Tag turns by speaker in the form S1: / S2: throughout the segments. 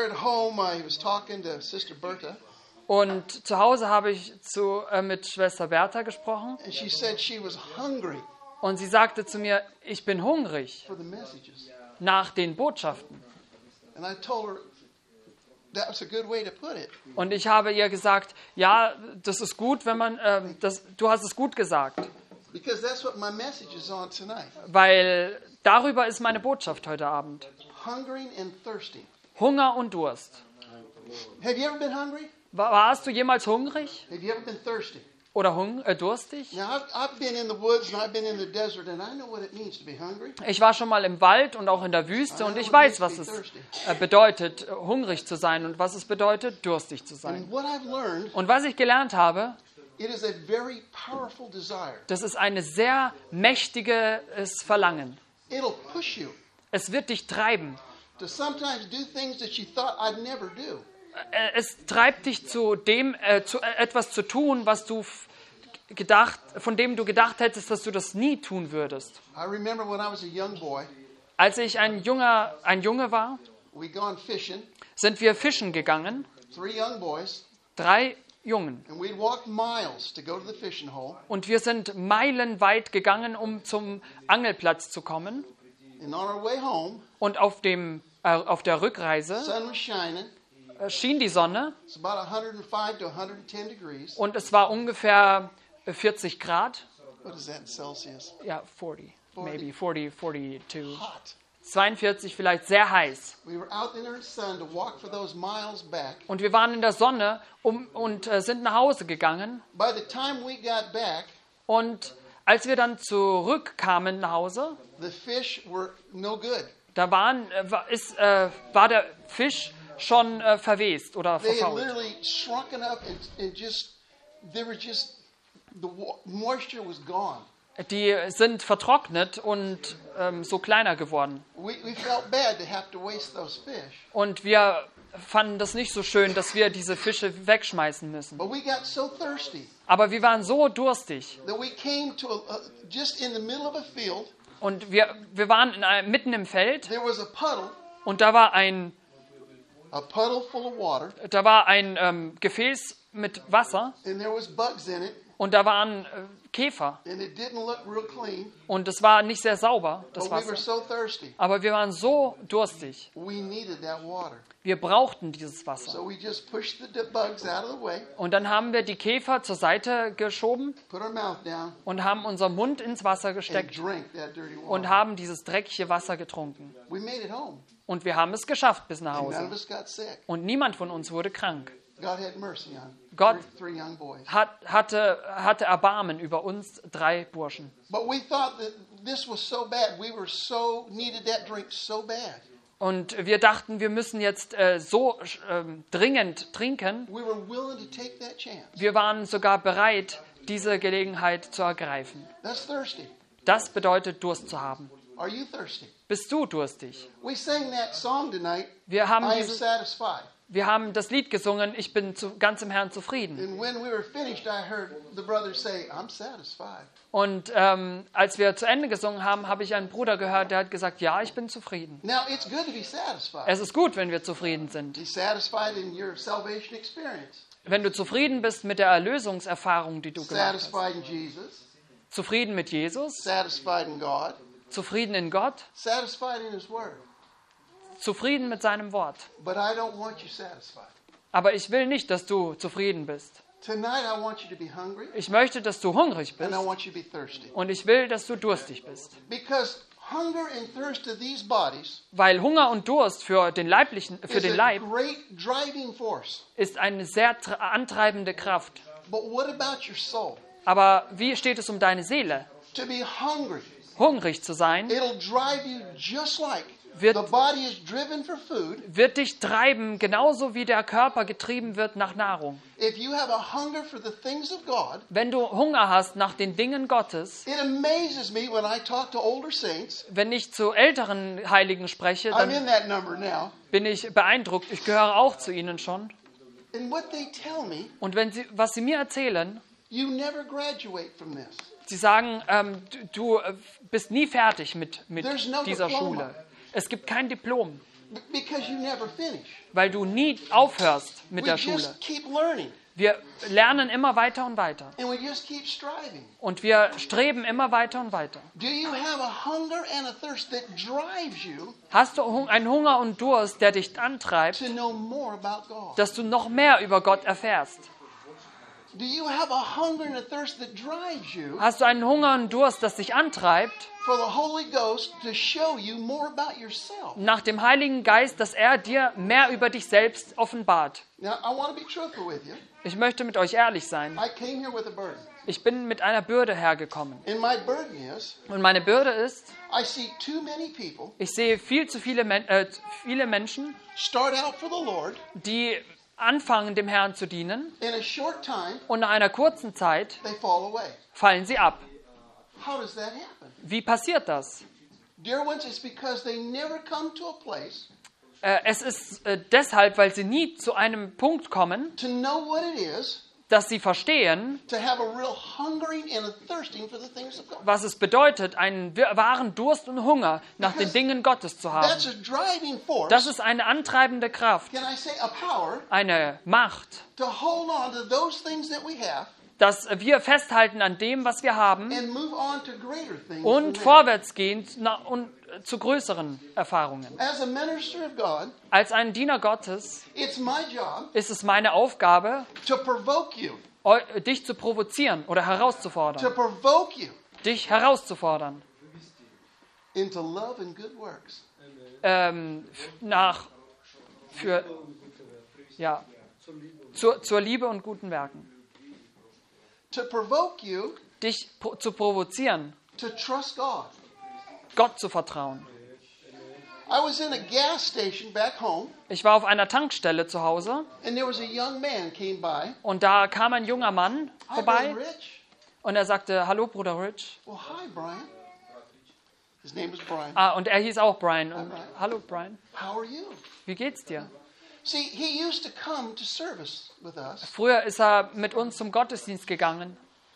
S1: at home, I was talking to Sister Berta,
S2: Und zu Hause habe ich mit Schwester Bertha gesprochen
S1: and she said she was hungry
S2: und sie sagte zu mir, ich bin hungrig
S1: for the messages.
S2: nach den Botschaften.
S1: And I told her that was a good way to put it.
S2: Und ich habe ihr gesagt, ja, das ist gut, wenn man, du hast es gut gesagt,
S1: Because that's what my message is on tonight.
S2: weil darüber ist meine Botschaft heute Abend.
S1: Hungering and thirsting.
S2: Hunger und Durst.
S1: Have you ever been hungry?
S2: Warst du jemals hungrig
S1: Have you ever been thirsty?
S2: oder durstig?
S1: Now, I've been in the woods and I've been in the desert and I know what it means to be hungry.
S2: Ich war schon mal im Wald und auch in der Wüste und ich weiß, was es bedeutet, hungrig zu sein und was es bedeutet, durstig zu sein.
S1: And what I've learned,
S2: Und was ich gelernt habe,
S1: it is a very powerful desire.
S2: das ist ein sehr mächtiges Verlangen.
S1: It'll push you
S2: Es wird dich treiben.
S1: to sometimes do things that you thought I'd never do.
S2: Es treibt dich zu etwas zu tun, von dem du gedacht hättest, dass du das nie tun würdest.
S1: I remember when I was a young boy,
S2: Als ich ein Junge war,
S1: we gone fishing,
S2: sind wir fischen gegangen,
S1: 3 young boys,
S2: 3 Jungen.
S1: and we'd walk miles to go to the fishing hole.
S2: Und wir sind meilenweit gegangen, um zum Angelplatz zu kommen.
S1: And on our way home,
S2: Und auf der Rückreise
S1: sun was shining.
S2: schien die Sonne
S1: It's about 105 to 110 degrees.
S2: und es war ungefähr 40 Grad.
S1: What is that in Celsius?
S2: Ja, 40, maybe 40, 42.
S1: Hot.
S2: 42, vielleicht sehr heiß.
S1: We were out in the sun to walk for those miles back.
S2: Und wir waren in der Sonne und sind nach Hause gegangen.
S1: By the time we got back,
S2: Und als wir dann zurückkamen nach Hause,
S1: the fish were no good.
S2: da war der Fisch schon verwest oder
S1: They had
S2: verfault.
S1: literally shrunken up and moisture was gone.
S2: Die sind vertrocknet und so kleiner geworden.
S1: We felt bad to have to waste those fish.
S2: Und wir fanden das nicht so schön, dass wir diese Fische wegschmeißen müssen.
S1: But we got so thirsty
S2: Aber wir waren so durstig.
S1: that we came to just in the middle of a field.
S2: Und wir waren mitten im Feld
S1: There was a puddle
S2: und da war ein
S1: full of water,
S2: Gefäß mit Wasser
S1: and there was bugs in it,
S2: und da waren Käfer.
S1: and it didn't look real clean.
S2: Und es war nicht sehr sauber, das
S1: But we were
S2: Wasser.
S1: so thirsty.
S2: Aber wir waren so durstig.
S1: We needed that water.
S2: Wir brauchten dieses Wasser.
S1: So we just pushed the bugs out of the way,
S2: Und dann haben wir die Käfer zur Seite geschoben
S1: put our mouth down,
S2: und haben unseren Mund ins Wasser
S1: and
S2: gesteckt
S1: drank that dirty water.
S2: und haben dieses dreckige Wasser getrunken.
S1: We made it home.
S2: Und wir haben es geschafft bis nach
S1: And none of
S2: Hause.
S1: us got sick.
S2: Und niemand von uns wurde krank.
S1: God had mercy on
S2: Gott
S1: 3 young boys.
S2: hatte Erbarmen über uns 3 Burschen.
S1: But we thought that this was so bad. We were needed that drink so bad.
S2: Und wir dachten, wir müssen jetzt so dringend trinken.
S1: We were willing to take that chance.
S2: Wir waren sogar bereit, diese Gelegenheit zu ergreifen.
S1: That's thirsty.
S2: Das bedeutet, Durst zu haben.
S1: Are you thirsty?
S2: Bist du durstig?
S1: We sang that song tonight.
S2: Wir haben
S1: I am satisfied.
S2: Wir haben das Lied gesungen, ich bin ganz im Herrn zufrieden.
S1: And when we were finished, I heard the brothers say, I'm satisfied.
S2: Und als wir zu Ende gesungen haben, habe ich einen Bruder gehört, der hat gesagt, ja, ich bin zufrieden.
S1: Now, it's good to be satisfied.
S2: Es ist gut, wenn wir zufrieden sind.
S1: Be satisfied in your salvation experience.
S2: Wenn du zufrieden bist mit der Erlösungserfahrung, die du gemacht hast.
S1: Satisfied in Jesus.
S2: Zufrieden mit Jesus,
S1: Satisfied in God.
S2: zufrieden in Gott,
S1: Satisfied in His Word.
S2: zufrieden mit seinem Wort.
S1: But I don't want you satisfied.
S2: Aber ich will nicht, dass du zufrieden bist.
S1: Tonight, I want you to be hungry.
S2: Ich möchte, dass du hungrig
S1: And
S2: bist
S1: I want you to be thirsty.
S2: und ich will, dass du durstig bist.
S1: Because hunger and thirst of these bodies
S2: Weil Hunger und Durst für den
S1: is
S2: den
S1: a
S2: Leib
S1: great driving force.
S2: ist eine sehr antreibende Kraft.
S1: But what about your soul?
S2: Aber wie steht es um deine Seele?
S1: To be hungry,
S2: Hungrig zu sein,
S1: it'll drive you just like
S2: Wird-
S1: the body is driven for food.
S2: wird dich treiben, genauso wie der Körper getrieben wird nach Nahrung.
S1: If you have a hunger for the things of God,
S2: Wenn du Hunger hast nach den Dingen Gottes,
S1: it amazes me when I talk to older saints.
S2: wenn ich zu älteren Heiligen spreche,
S1: I'm
S2: dann
S1: in that number now.
S2: bin ich beeindruckt. Ich gehöre auch zu ihnen schon.
S1: And what they tell me,
S2: Und was sie mir erzählen,
S1: you never graduate from this.
S2: sie sagen, du bist nie fertig mit
S1: There's no
S2: dieser
S1: diploma.
S2: Schule. Es gibt kein Diplom.
S1: Because you never finish.
S2: weil du nie aufhörst mit
S1: We
S2: der Schule.
S1: just keep learning.
S2: Wir lernen immer weiter und weiter.
S1: And we just keep striving.
S2: Und wir streben immer weiter und weiter.
S1: Do you have a hunger and a thirst that drives you
S2: Hast du einen Hunger und Durst, der dich antreibt,
S1: to know more about God?
S2: dass du noch mehr über Gott erfährst?
S1: Do you have a hunger and a thirst that drives you
S2: Hast du einen Hunger und Durst, das dich antreibt,
S1: for the Holy Ghost to show you more about yourself?
S2: nach dem Heiligen Geist, dass er dir mehr über dich selbst offenbart?
S1: Now, I want to be truthful with you.
S2: Ich möchte mit euch ehrlich sein.
S1: I came here with a burden.
S2: Ich bin mit einer Bürde hergekommen.
S1: And my burden is,
S2: Und meine Bürde ist,
S1: I see too many people
S2: ich sehe viel zu viele Menschen,
S1: start out for the Lord
S2: die anfangen, dem Herrn zu dienen,
S1: in a short time,
S2: und nach einer kurzen Zeit
S1: they fall away.
S2: fallen sie ab.
S1: How does that happen?
S2: Wie passiert das?
S1: Dear ones, it's because they never come to a place
S2: Es ist deshalb, weil sie nie zu einem Punkt kommen,
S1: to know what it is
S2: dass sie verstehen,
S1: to have a real hungering and a thirsting for the things of God.
S2: was es bedeutet, einen wahren Durst und Hunger nach den Dingen Gottes zu haben.
S1: That's a driving force.
S2: Das ist eine antreibende Kraft,
S1: Can I say a power
S2: eine Macht,
S1: to hold on to those things that we have
S2: dass wir festhalten an dem, was wir haben,
S1: and move on to greater things
S2: und
S1: than that.
S2: vorwärts gehen zu größeren Erfahrungen.
S1: As a minister of God,
S2: Als ein Diener Gottes
S1: it's my job
S2: ist es meine Aufgabe,
S1: to provoke you,
S2: dich zu provozieren oder
S1: to
S2: herauszufordern.
S1: provoke you
S2: Dich herauszufordern.
S1: into love and good works.
S2: Zur Liebe und guten Werken.
S1: To provoke you
S2: Dich zu provozieren,
S1: to trust God.
S2: Gott zu vertrauen.
S1: I was in a gas station back home,
S2: Ich war auf einer Tankstelle zu Hause
S1: and there was a young man came by.
S2: und da kam ein junger Mann
S1: Hi,
S2: vorbei
S1: Brother Rich.
S2: und er sagte, hallo Bruder Rich.
S1: Well, hi, Brian. His name is Brian.
S2: Und er hieß auch Brian. Und, hallo Brian,
S1: How are you?
S2: wie geht's dir?
S1: See, he used to come to service with us,
S2: Früher ist er mit uns zum Gottesdienst gegangen,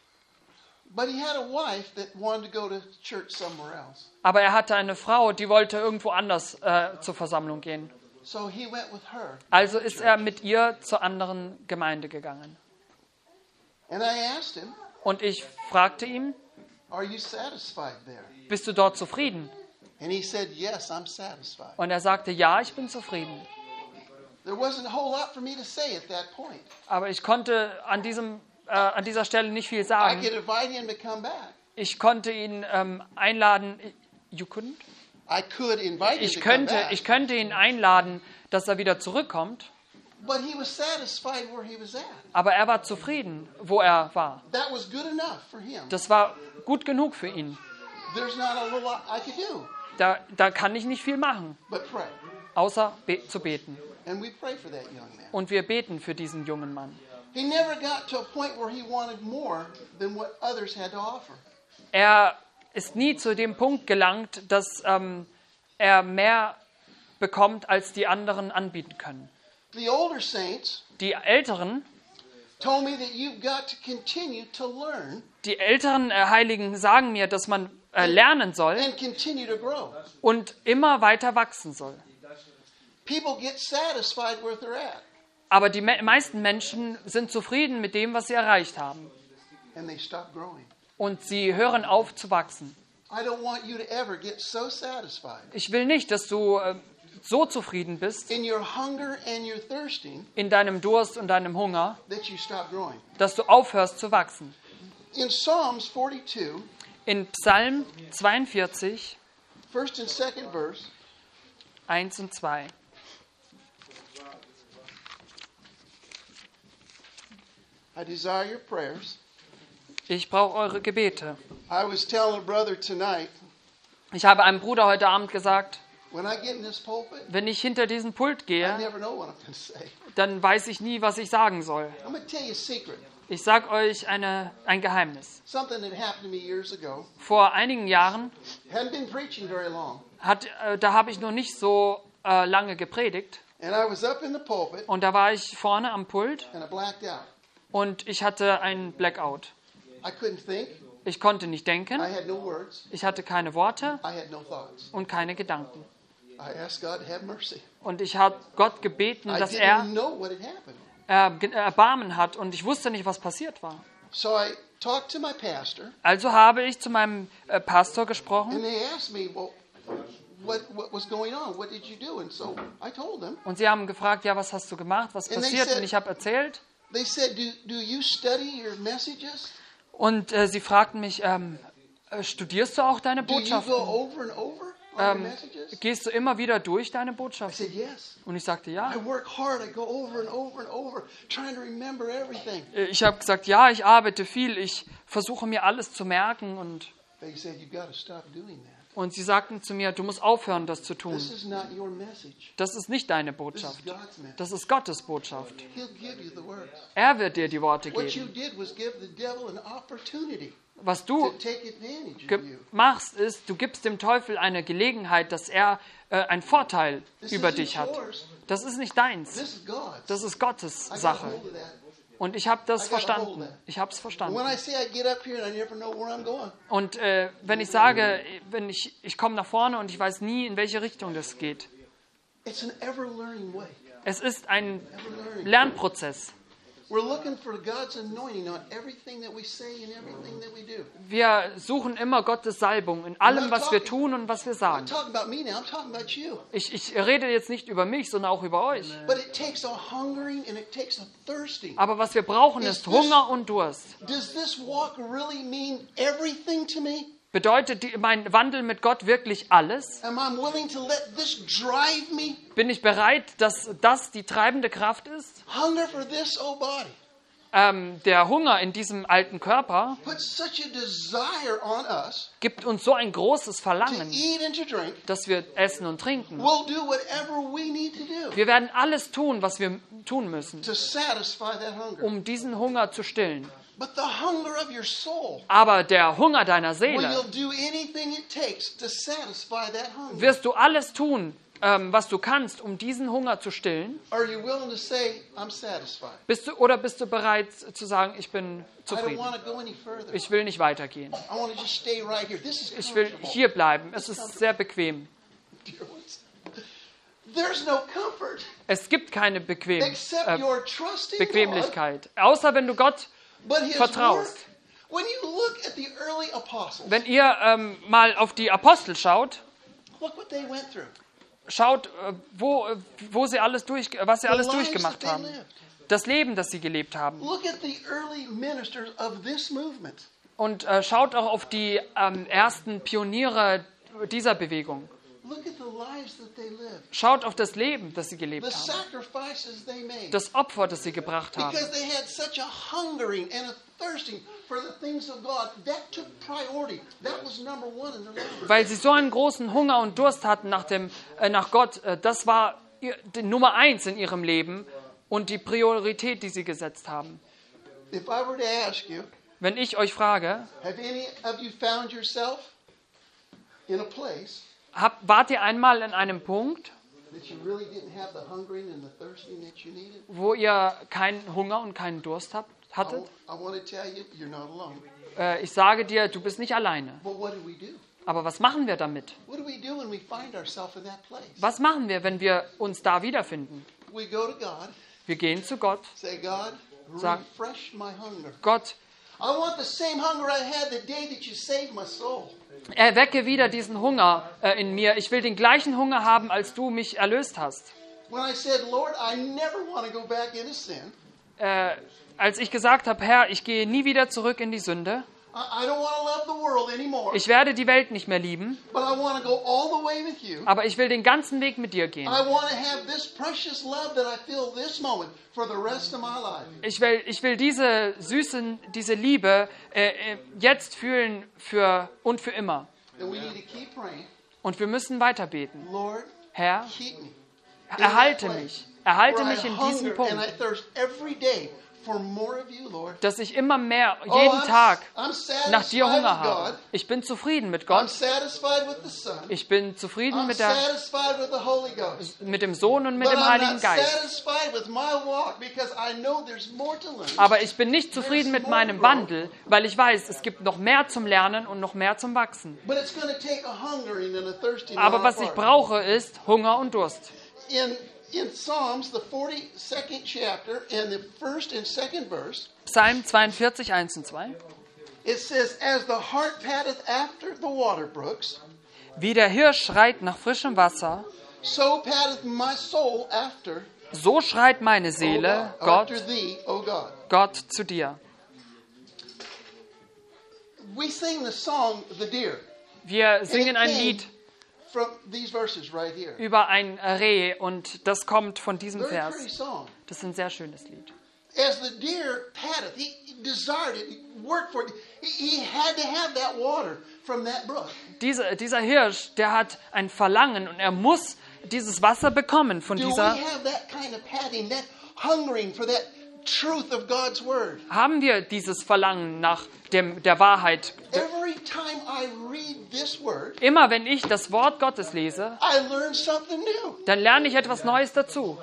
S1: but he had a wife that wanted to go to church somewhere else.
S2: aber er hatte eine Frau, die wollte irgendwo anders zur Versammlung gehen.
S1: So he went with her.
S2: Also ist er mit ihr zur anderen Gemeinde gegangen.
S1: And I asked him,
S2: Und ich fragte ihn,
S1: are you satisfied there?
S2: bist du dort zufrieden?
S1: And he said, yes, I'm satisfied.
S2: Und er sagte, ja, ich bin zufrieden.
S1: There wasn't a whole lot for me to say at that point.
S2: Aber ich konnte an dieser Stelle nicht viel
S1: I
S2: sagen.
S1: could invite him to come back.
S2: Ich konnte ihn einladen. You couldn't?
S1: I could invite him to come back.
S2: Ich könnte ihn einladen, dass er wieder zurückkommt.
S1: But he was satisfied where he was at.
S2: Aber er war zufrieden, wo er war.
S1: That was good enough for him.
S2: Das war gut genug für ihn.
S1: There's not a whole lot I could do
S2: Da kann ich nicht viel machen,
S1: but pray.
S2: außer zu beten.
S1: And we pray for that young man.
S2: Und wir beten für diesen jungen Mann.
S1: He never got to a point where he wanted more than what others had to offer.
S2: Er ist nie zu dem Punkt gelangt, dass er mehr bekommt, als die anderen anbieten können.
S1: The older saints
S2: Die Älteren
S1: told me that you've got to continue to learn
S2: Heiligen sagen mir, dass man lernen soll
S1: and continue to grow.
S2: und immer weiter wachsen soll.
S1: People get satisfied where they're at,
S2: Aber die meisten Menschen sind zufrieden mit dem, was sie erreicht haben.
S1: and they stop growing.
S2: Und sie hören auf zu wachsen.
S1: I don't want you to ever get so satisfied
S2: Ich will nicht, dass du so zufrieden bist
S1: in your hunger and your thirsting
S2: in deinem Durst und deinem Hunger,
S1: that you stop growing.
S2: dass du aufhörst zu wachsen.
S1: In Psalms 42,
S2: In Psalm 42,
S1: first and second verse,
S2: 1 und 2.
S1: I desire your prayers.
S2: Ich brauche eure Gebete.
S1: I was telling a brother tonight,
S2: Ich habe einem Bruder heute Abend gesagt,
S1: when I get in this pulpit,
S2: wenn ich hinter diesen Pult
S1: I
S2: gehe,
S1: never know what I'm going to say.
S2: dann weiß ich nie, was ich sagen soll.
S1: I'm going to tell you a secret.
S2: Ich sage euch ein Geheimnis.
S1: Something that happened to me years ago.
S2: Vor einigen Jahren,
S1: Hadn't been preaching very long.
S2: da habe ich noch nicht so lange gepredigt.
S1: And I was up in the pulpit
S2: Und da war ich vorne am Pult
S1: and I blacked out.
S2: und ich hatte einen Blackout.
S1: I couldn't think.
S2: Ich konnte nicht denken,
S1: I had no words.
S2: ich hatte keine Worte
S1: I had no thoughts.
S2: und keine Gedanken.
S1: I I asked God to have mercy.
S2: Und ich habe Gott gebeten,
S1: I
S2: dass
S1: didn't know what had happened.
S2: Erbarmen hat. Und ich wusste nicht, was passiert war.
S1: So I talked to my pastor,
S2: Also habe ich zu meinem Pastor gesprochen.
S1: and they asked me, well, what was going on? What did you do? And so I told them.
S2: Und sie haben gefragt, ja, was hast du gemacht? Was
S1: And they
S2: passiert?
S1: said-
S2: Und ich habe erzählt.
S1: They said, do you study your messages?
S2: Und sie fragten mich, studierst du auch deine
S1: Do you
S2: Botschaften?
S1: go over and over on your messages?
S2: Gehst du immer wieder durch deine
S1: I
S2: Botschaften?
S1: said, yes.
S2: Und ich sagte, ja.
S1: I work hard. I go over and over and over, trying to remember everything.
S2: Ich habe gesagt, ja, ich arbeite viel. Ich versuche mir alles zu merken. Und
S1: They said, you've got to stop doing that.
S2: sie sagten zu mir, du musst aufhören, das zu tun.
S1: This is not your message.
S2: Das ist nicht deine
S1: This
S2: Botschaft.
S1: is God's message.
S2: Das ist Gottes Botschaft.
S1: He'll give you the words.
S2: Er wird dir die Worte
S1: What you
S2: geben.
S1: did was give the devil an opportunity
S2: Was
S1: to
S2: du
S1: take advantage of you.
S2: machst, ist, du gibst dem Teufel eine Gelegenheit, dass er einen Vorteil
S1: This
S2: über
S1: isn't
S2: dich hat.
S1: yours.
S2: Das ist nicht deins.
S1: This is God's.
S2: Das ist Gottes
S1: I got a
S2: Sache.
S1: hold of that.
S2: Und ich habe das
S1: I got a hold of
S2: verstanden.
S1: that.
S2: Ich habe es
S1: And
S2: verstanden.
S1: when I say I get up here and I never know where I'm going,
S2: Und wenn ich sage, ich komme nach vorne und ich weiß nie, in welche Richtung das geht.
S1: it's an ever-learning way.
S2: Es ist ein
S1: Ever-learning.
S2: Lernprozess.
S1: We're looking for God's anointing on everything that we say and everything that we do.
S2: Wir suchen immer Gottes Salbung in allem, was wir tun und was wir
S1: I'm
S2: sagen.
S1: talking about me now. I'm talking about you.
S2: Ich rede jetzt nicht über mich, sondern auch über euch.
S1: But it takes a hungering and it takes a thirsting.
S2: Aber was wir brauchen, ist Hunger und Durst.
S1: Does this walk really mean everything to me?
S2: Bedeutet mein Wandel mit Gott wirklich alles?
S1: Am I willing to let this drive me?
S2: Bin ich bereit, dass das die treibende Kraft ist?
S1: Hunger for this old body
S2: Der Hunger in diesem alten Körper
S1: puts such a desire on us
S2: gibt uns so ein großes
S1: to
S2: Verlangen,
S1: eat and to drink.
S2: dass wir essen und trinken.
S1: We'll do whatever we need to do
S2: Wir werden alles tun, was wir tun müssen,
S1: to satisfy that hunger.
S2: um diesen Hunger zu stillen.
S1: But the hunger of your soul,
S2: Aber der Hunger deiner
S1: will
S2: Seele,
S1: you'll do anything it takes to satisfy that hunger?
S2: wirst du alles tun, was du kannst, um diesen Hunger zu stillen?
S1: Are you willing to say, I'm satisfied?
S2: Bist du bereit zu sagen, ich bin
S1: I don't
S2: zufrieden?
S1: want to go any further.
S2: Ich will nicht weitergehen.
S1: I want to just stay right here. This is
S2: Ich will
S1: comfortable.
S2: hier bleiben. Es ist sehr bequem.
S1: Dear ones. There's no comfort
S2: Es gibt keine
S1: except your trust in God,
S2: Bequemlichkeit, außer wenn du Gott
S1: but His
S2: vertraust.
S1: work. When you look at the early apostles,
S2: Wenn ihr mal auf die Apostel schaut,
S1: look what they went through.
S2: schaut, was sie alles
S1: The lives
S2: durchgemacht
S1: that they
S2: haben.
S1: lived.
S2: Das Leben, das sie gelebt haben.
S1: Look at the early ministers of this movement.
S2: Und schaut auch auf die ersten Pioniere dieser Bewegung.
S1: Look at the lives that they lived.
S2: Schaut auf das Leben, das sie gelebt
S1: The
S2: haben.
S1: sacrifices they made.
S2: Das Opfer, das sie gebracht haben.
S1: Because they had such a hungering and a thirsting for the things of God. That took priority. That was number one in their life.
S2: Weil sie so einen großen Hunger und Durst hatten nach Gott. Das war die Nummer 1 in ihrem Leben und die Priorität, die sie gesetzt haben.
S1: If I were to ask you,
S2: Wenn ich euch frage,
S1: have any of you found yourself in a place
S2: wart ihr einmal in einem Punkt,
S1: that you really didn't have the hungering and the thirsting that you needed?
S2: wo ihr keinen Hunger und keinen Durst hattet?
S1: I want to tell you, you're not alone.
S2: Ich sage dir, du bist nicht alleine.
S1: But what do we do?
S2: Aber was machen wir damit?
S1: What do we do when we find ourselves in that place?
S2: Was machen wir, wenn wir uns da wiederfinden?
S1: We go to God,
S2: Wir gehen zu Gott.
S1: say, God,
S2: Sag-
S1: refresh my hunger.
S2: Gott,
S1: I want the same hunger I had the day that you saved my soul.
S2: erwecke wieder diesen Hunger in mir. Ich will den gleichen Hunger haben, als du mich erlöst hast.
S1: When I said, Lord, I never want to go back into sin.
S2: Als ich gesagt habe, Herr, ich gehe nie wieder zurück in die Sünde.
S1: I don't want to love the world anymore.
S2: Ich werde die Welt nicht mehr lieben,
S1: But I want to go all the way with you.
S2: aber ich will den ganzen Weg mit dir gehen.
S1: I want to have this precious love that I feel this moment for the rest of my life.
S2: Ich will diese Liebe jetzt fühlen für immer.
S1: And we need to keep praying.
S2: Und wir müssen weiter beten.
S1: Lord,
S2: Herr,
S1: keep me.
S2: erhalte mich. Erhalte
S1: Where
S2: mich
S1: I
S2: in diesem
S1: hunger and I
S2: Punkt,
S1: thirst every day for more of you, Lord.
S2: dass ich immer mehr,
S1: Oh,
S2: jeden Tag
S1: I'm satisfied
S2: nach dir Hunger
S1: with
S2: habe.
S1: God.
S2: Ich bin zufrieden mit
S1: I'm
S2: Gott.
S1: satisfied with the Son.
S2: Ich bin zufrieden
S1: I'm
S2: mit, der,
S1: satisfied with the Holy Ghost.
S2: mit dem Sohn und mit
S1: But
S2: dem
S1: I'm
S2: Heiligen
S1: not
S2: Geist.
S1: satisfied with my walk because I know there's more to learn.
S2: Aber ich bin nicht zufrieden mit meinem Wandel, weil ich weiß, es gibt noch mehr zum Lernen und noch mehr zum Wachsen.
S1: But it's going to take a hungering and a thirsting on
S2: Aber
S1: our
S2: was ich
S1: part.
S2: brauche, ist Hunger und Durst.
S1: In Psalms, the 42nd chapter and the first and second verse,
S2: Psalm 42, 1 und 2.
S1: it says, "As the hart patteth after the water brooks,
S2: Wie der Hirsch schreit nach frischem Wasser,
S1: so patteth my soul after,
S2: so schreit meine
S1: O
S2: Seele,
S1: God,
S2: Gott,
S1: after thee, O God."
S2: Gott zu dir.
S1: We sing the song, "The Deer,"
S2: Wir singen ein Lied
S1: from these verses right here.
S2: über ein Reh und das kommt von diesem
S1: Very pretty
S2: Vers.
S1: song.
S2: Das ist ein sehr schönes Lied.
S1: As the deer patteth, he desired it, he worked for it. He had to have that water from that brook.
S2: Dieser Hirsch, der hat ein Verlangen und er muss dieses Wasser bekommen von
S1: Do we
S2: dieser.
S1: have that kind of patting, that hungering for that truth of God's word?
S2: Haben wir dieses Verlangen nach der Wahrheit?
S1: Every time I read this word,
S2: Immer wenn ich das Wort Gottes lese,
S1: I learn something new.
S2: dann lerne ich etwas Neues dazu.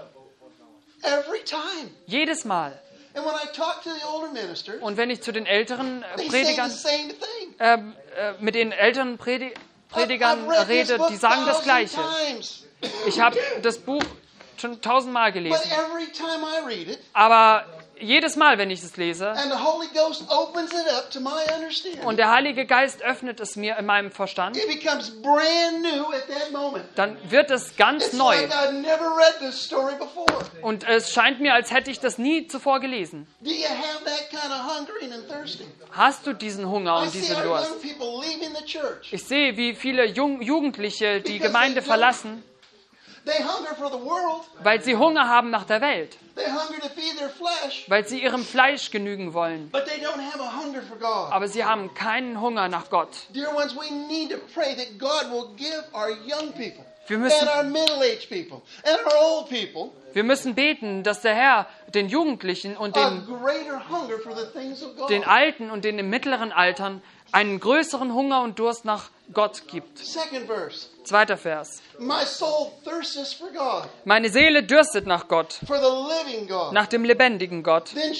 S1: Every time.
S2: Jedes Mal.
S1: And when I talk to the older ministers,
S2: Und wenn ich zu den älteren
S1: they say the
S2: Predigern,
S1: same thing.
S2: mit den älteren Predigern
S1: I've read this
S2: rede,
S1: book
S2: die sagen das
S1: 1,000
S2: Gleiche.
S1: times.
S2: Ich habe das Buch schon 1000-mal
S1: But
S2: gelesen.
S1: every time I read it,
S2: Aber jedes Mal, wenn ich es lese,
S1: and the Holy Ghost opens it up to my understanding,
S2: und der Heilige Geist öffnet es mir in meinem Verstand,
S1: it becomes brand new at that moment.
S2: dann wird es ganz
S1: It's
S2: neu.
S1: like I've never read this story before.
S2: Und es scheint mir, als hätte ich das nie zuvor gelesen.
S1: Do you have that kind of hungering and thirsting?
S2: Hast du diesen Hunger
S1: I
S2: und
S1: see
S2: diesen
S1: our
S2: Durst?
S1: young people leaving the church.
S2: Ich sehe, wie viele Jugendliche die Gemeinde verlassen,
S1: They hunger for the world.
S2: weil sie Hunger haben nach der Welt,
S1: They hunger to feed their flesh.
S2: weil sie ihrem Fleisch genügen wollen.
S1: But they don't have a hunger for God.
S2: Aber sie haben keinen Hunger nach Gott.
S1: Dear ones, we need to pray that God will give our young people
S2: Wir müssen-
S1: and our middle-aged people and our old people
S2: Wir müssen beten, dass der Herr den Jugendlichen und
S1: a
S2: den
S1: greater hunger for the things of God.
S2: Alten und den im mittleren Altern einen größeren Hunger und Durst nach Gott gibt.
S1: Second verse.
S2: 2. Vers.
S1: My soul thirsteth for God,
S2: Meine Seele dürstet nach Gott,
S1: for the living God.
S2: nach dem lebendigen Gott.
S1: Then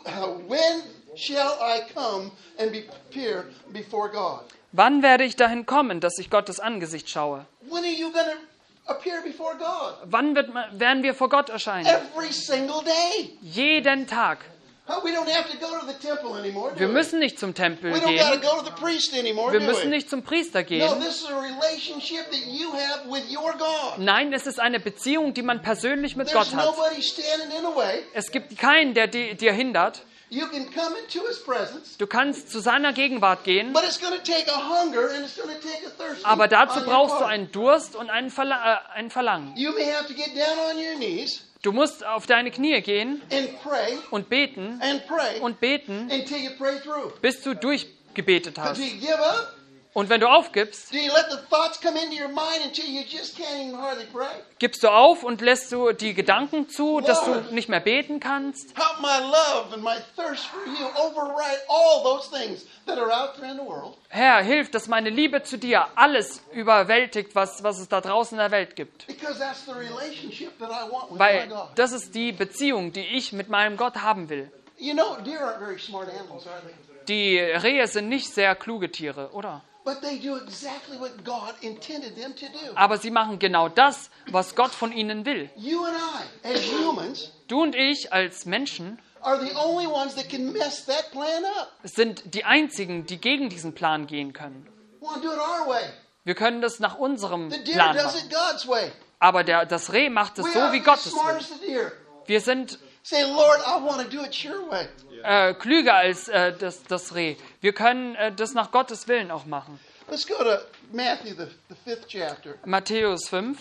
S1: when shall I come and appear before God?
S2: Wann werde ich dahin kommen, dass ich Gottes Angesicht schaue?
S1: When are you going to appear before God?
S2: Wann werden wir vor Gott erscheinen?
S1: Every single day.
S2: Jeden Tag.
S1: We don't have to go to the temple anymore, do
S2: Wir
S1: we?
S2: müssen nicht zum Tempel
S1: We don't got to
S2: gehen.
S1: go to the priest anymore,
S2: Wir
S1: do
S2: müssen
S1: we?
S2: nicht zum Priester
S1: No,
S2: gehen.
S1: this is a relationship that you have with your God.
S2: Nein, es ist eine Beziehung, die man persönlich mit
S1: There's
S2: Gott hat.
S1: nobody standing in the way.
S2: Es gibt keinen, der dir hindert.
S1: You can come into his presence,
S2: Du kannst zu seiner Gegenwart gehen,
S1: but it's going to take a hunger and it's going to take a thirst.
S2: aber dazu
S1: on your
S2: brauchst du
S1: part.
S2: einen Durst und ein Verlangen.
S1: You may have to get down on your knees
S2: Du musst auf deine Knie gehen
S1: and pray
S2: und beten
S1: and
S2: beten,
S1: until you pray through.
S2: bis du durchgebetet
S1: Do
S2: hast.
S1: you give up?
S2: Und wenn du aufgibst,
S1: Do you let the thoughts come into your mind until you just can't even hardly pray?
S2: gibst du auf und lässt du die Gedanken zu, dass du nicht mehr beten kannst.
S1: Help my love and my thirst for you override all those things that are out there in the world.
S2: Herr, hilf, dass meine Liebe zu dir alles überwältigt, was es da draußen in der Welt gibt.
S1: Because that's the relationship that I want with my
S2: Weil
S1: God.
S2: das ist die Beziehung, die ich mit meinem Gott haben will.
S1: You know, deer aren't very smart animals, are they?
S2: Die Rehe sind nicht sehr kluge Tiere, oder?
S1: But they do exactly what God intended them to do.
S2: Aber sie machen genau das, was Gott von ihnen will.
S1: You and I, as humans,
S2: Du und ich als Menschen
S1: are the only ones that can mess that plan up.
S2: sind die Einzigen, die gegen diesen Plan gehen können.
S1: We want to do it our way.
S2: Wir können das nach unserem
S1: The deer
S2: Plan
S1: does
S2: machen.
S1: it God's way.
S2: Aber das Reh macht es
S1: We
S2: so,
S1: are
S2: wie
S1: the
S2: Gott es
S1: smart
S2: will.
S1: as the deer.
S2: Wir sind
S1: Say, Lord, I want to do it your way.
S2: klüger als das Reh. Wir können das nach Gottes Willen auch machen.
S1: Let's go to Matthew, the 5th chapter.
S2: Matthäus 5,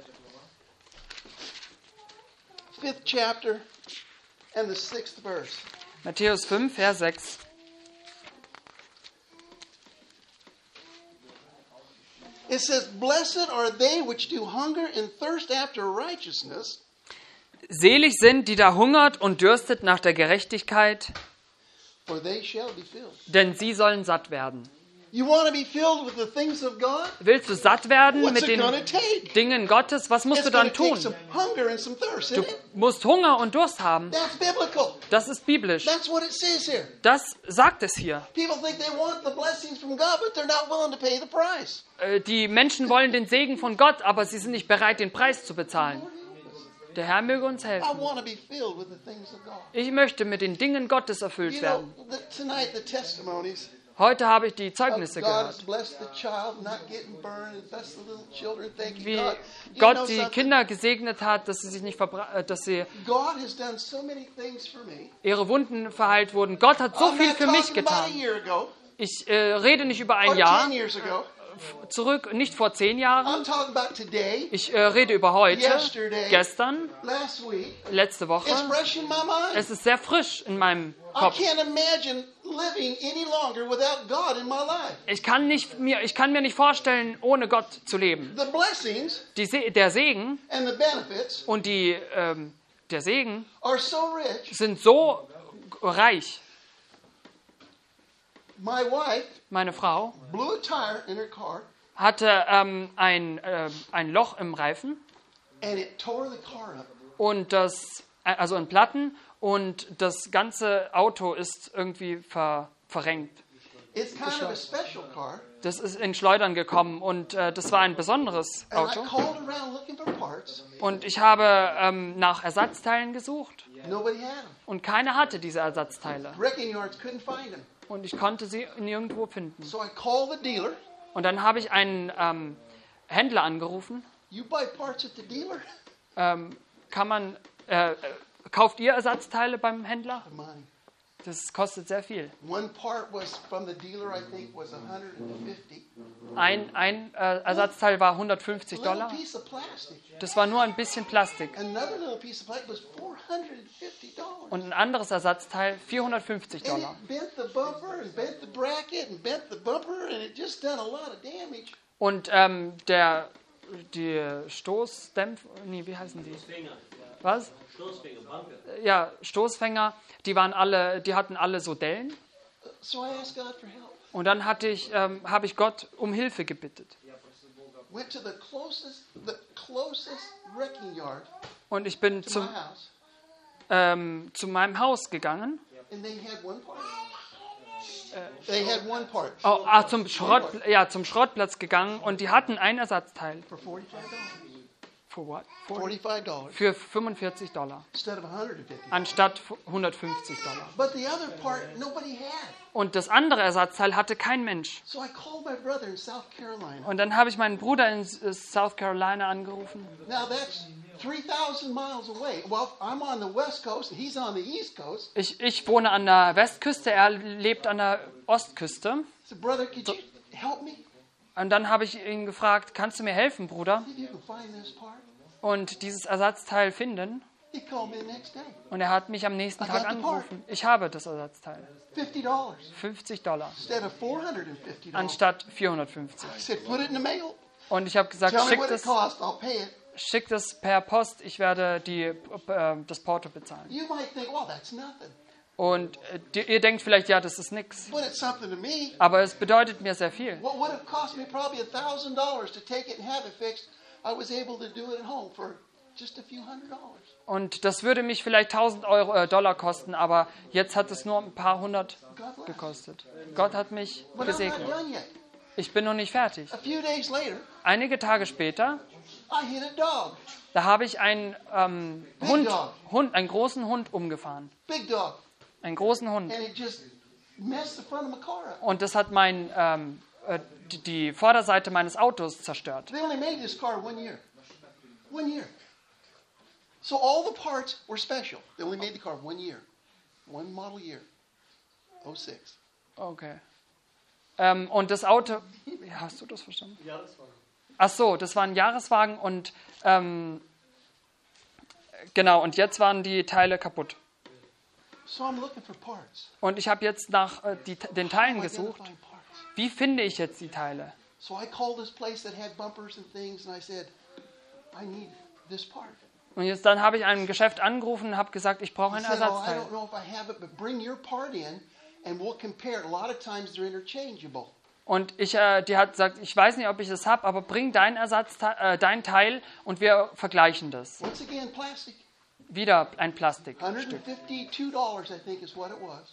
S1: 5th chapter and the 6th verse.
S2: Matthäus 5, Vers 6.
S1: It says, "Blessed are they which do hunger and thirst after righteousness,
S2: Selig sind, die da hungert und dürstet nach der Gerechtigkeit,
S1: for they shall be filled.
S2: denn sie sollen satt werden.
S1: You want to be filled with the things of God?
S2: Willst du satt werden
S1: What's
S2: mit
S1: it
S2: den
S1: going to take?
S2: Dingen Gottes? Was musst
S1: It's
S2: du
S1: going
S2: dann
S1: to take
S2: tun?
S1: some hunger and some thirst,
S2: Du
S1: isn't it?
S2: musst Hunger und Durst haben.
S1: That's biblical.
S2: Das ist biblisch.
S1: That's what it says here.
S2: Das sagt es hier.
S1: People think they want the blessings from God, but they're not willing to pay the price.
S2: Die Menschen wollen den Segen von Gott, aber sie sind nicht bereit, den Preis zu bezahlen. Der Herr möge uns
S1: I
S2: helfen.
S1: want to be filled with the things of God.
S2: Ich möchte mit den Dingen Gottes erfüllt
S1: You
S2: werden.
S1: know, tonight the testimonies
S2: Heute habe ich die
S1: of
S2: Zeugnisse
S1: God has
S2: gehört,
S1: blessed the child not getting burned and blessed the little children. Thank you,
S2: wie
S1: God. You know
S2: Gott die
S1: something?
S2: Kinder gesegnet hat, dass sie sich nicht dass sie
S1: God has done so many things for me.
S2: ihre Wunden verheilt wurden. Gott hat so
S1: I'm
S2: viel
S1: not
S2: für mich
S1: talking about a
S2: getan.
S1: year ago
S2: Ich rede nicht über
S1: or
S2: ein Jahr
S1: 10 years ago.
S2: zurück, nicht vor 10 Jahren.
S1: I'm talking about today,
S2: Ich rede über heute,
S1: Yesterday.
S2: gestern,
S1: last week.
S2: letzte Woche.
S1: It's fresh in my mind.
S2: Es ist sehr frisch in meinem
S1: I
S2: Kopf.
S1: can't imagine living any longer without God in my life.
S2: Ich kann mir nicht vorstellen, ohne Gott zu leben.
S1: The blessings
S2: Der Segen
S1: and the benefits
S2: und der Segen
S1: are so rich.
S2: sind so reich.
S1: My wife
S2: Meine Frau
S1: blew a tire in her car
S2: hatte ein Loch im Reifen
S1: and it tore the car up.
S2: und also in Platten, und das ganze Auto ist irgendwie verrenkt.
S1: It's kind of a special car.
S2: Das ist in Schleudern gekommen, und das war ein besonderes
S1: And I
S2: Auto.
S1: called around looking for parts.
S2: Und ich habe nach Ersatzteilen gesucht,
S1: Nobody had them.
S2: und keiner hatte diese Ersatzteile.
S1: Wrecking yards couldn't find them.
S2: Und ich konnte sie nirgendwo finden.
S1: So I called the dealer.
S2: Und dann habe ich einen Händler angerufen.
S1: You buy parts at the dealer?
S2: Kauft ihr Ersatzteile beim Händler?
S1: Money.
S2: Das kostet sehr viel.
S1: One part was from the dealer, I think, was $150.
S2: Ein Ersatzteil war $150.
S1: Little piece of plastic.
S2: Das war nur ein bisschen Plastik.
S1: Another little piece of plastic was $450.
S2: Und ein anderes Ersatzteil $450.
S1: And it bent the bumper and bent the bracket and bent the bumper and it just done a lot of damage.
S2: Und die Stoßdämpfer, wie heißen die? Was? Ja, Stoßfänger, die hatten alle so Dellen.
S1: So I asked God for help.
S2: Und dann habe ich Gott um Hilfe gebeten.
S1: Went to the closest wrecking yard
S2: Und ich bin
S1: to my house,
S2: zu meinem Haus gegangen.
S1: and they had one part. They had one part
S2: Zum Schrottplatz gegangen, und die hatten ein Ersatzteil.
S1: for $45.
S2: For what?
S1: $45
S2: Für $45
S1: instead of $150.
S2: anstatt $150.
S1: But the other part nobody had.
S2: Und das andere Ersatzteil hatte kein Mensch.
S1: So I called my brother in South Carolina.
S2: Und dann habe ich meinen Bruder in South Carolina angerufen.
S1: Now that's 3,000 miles away. Well, I'm on the West Coast and he's on the East Coast.
S2: Ich wohne an der Westküste, er lebt an der Ostküste.
S1: I said, brother, could you help me?
S2: Und dann habe ich ihn gefragt, kannst du mir helfen, Bruder,
S1: See if you can find this part.
S2: und dieses Ersatzteil finden?
S1: He called me the next day.
S2: Und er hat mich am nächsten
S1: I
S2: Tag
S1: got the
S2: angerufen. Ich habe das Ersatzteil.
S1: $50
S2: $50
S1: instead of $450.
S2: anstatt $450.
S1: I said, put it in the mail.
S2: Und ich habe gesagt,
S1: Tell me
S2: schick
S1: what it costs. I'll pay it.
S2: das per Post, ich werde das Porto bezahlen.
S1: You might think, well, that's nothing.
S2: Und ihr denkt vielleicht, ja, das ist nichts.
S1: But it's something to me.
S2: Aber es bedeutet mir sehr viel.
S1: What would have cost me probably $1,000 to take it and have it fixed, I was able to do it at home for just a few $100.
S2: Und das würde mich vielleicht $1.000 kosten, aber jetzt hat es nur ein paar hundert gekostet. Gott hat mich
S1: But I'm not
S2: gesegnet.
S1: done yet.
S2: Ich bin noch nicht fertig.
S1: A few days later,
S2: Einige Tage später,
S1: I hit a dog.
S2: da habe ich einen einen großen Hund umgefahren.
S1: Big dog.
S2: Einen großen Hund.
S1: And it just messed the front of my car up.
S2: Und das hat die Vorderseite meines Autos zerstört.
S1: They only made this car 1 year. 1 year. So all the parts were special. They only made the car 1 year. One model year. 06.
S2: Okay. Und das Auto, hast du das verstanden?
S3: Jahreswagen.
S2: Ach so, das war ein Jahreswagen, und genau, und jetzt waren die Teile kaputt.
S1: So I'm looking for parts.
S2: Und ich habe jetzt nach den Teilen
S1: How do I
S2: gesucht.
S1: find parts?
S2: Wie finde ich jetzt die Teile?
S1: So I called this place that had bumpers and things, and I said, I need this part.
S2: Und jetzt dann habe ich ein Geschäft angerufen und habe gesagt, ich brauche
S1: He
S2: ein
S1: said, oh, I
S2: Ersatzteil.
S1: don't know if I have it, but bring your part in and we'll compare. A lot of times they're interchangeable.
S2: Und die hat gesagt, ich weiß nicht, ob ich das habe, aber bring dein dein Teil und wir vergleichen das.
S1: Once again, plastic.
S2: Wieder ein Plastikstück.
S1: $152, I think, is what it was.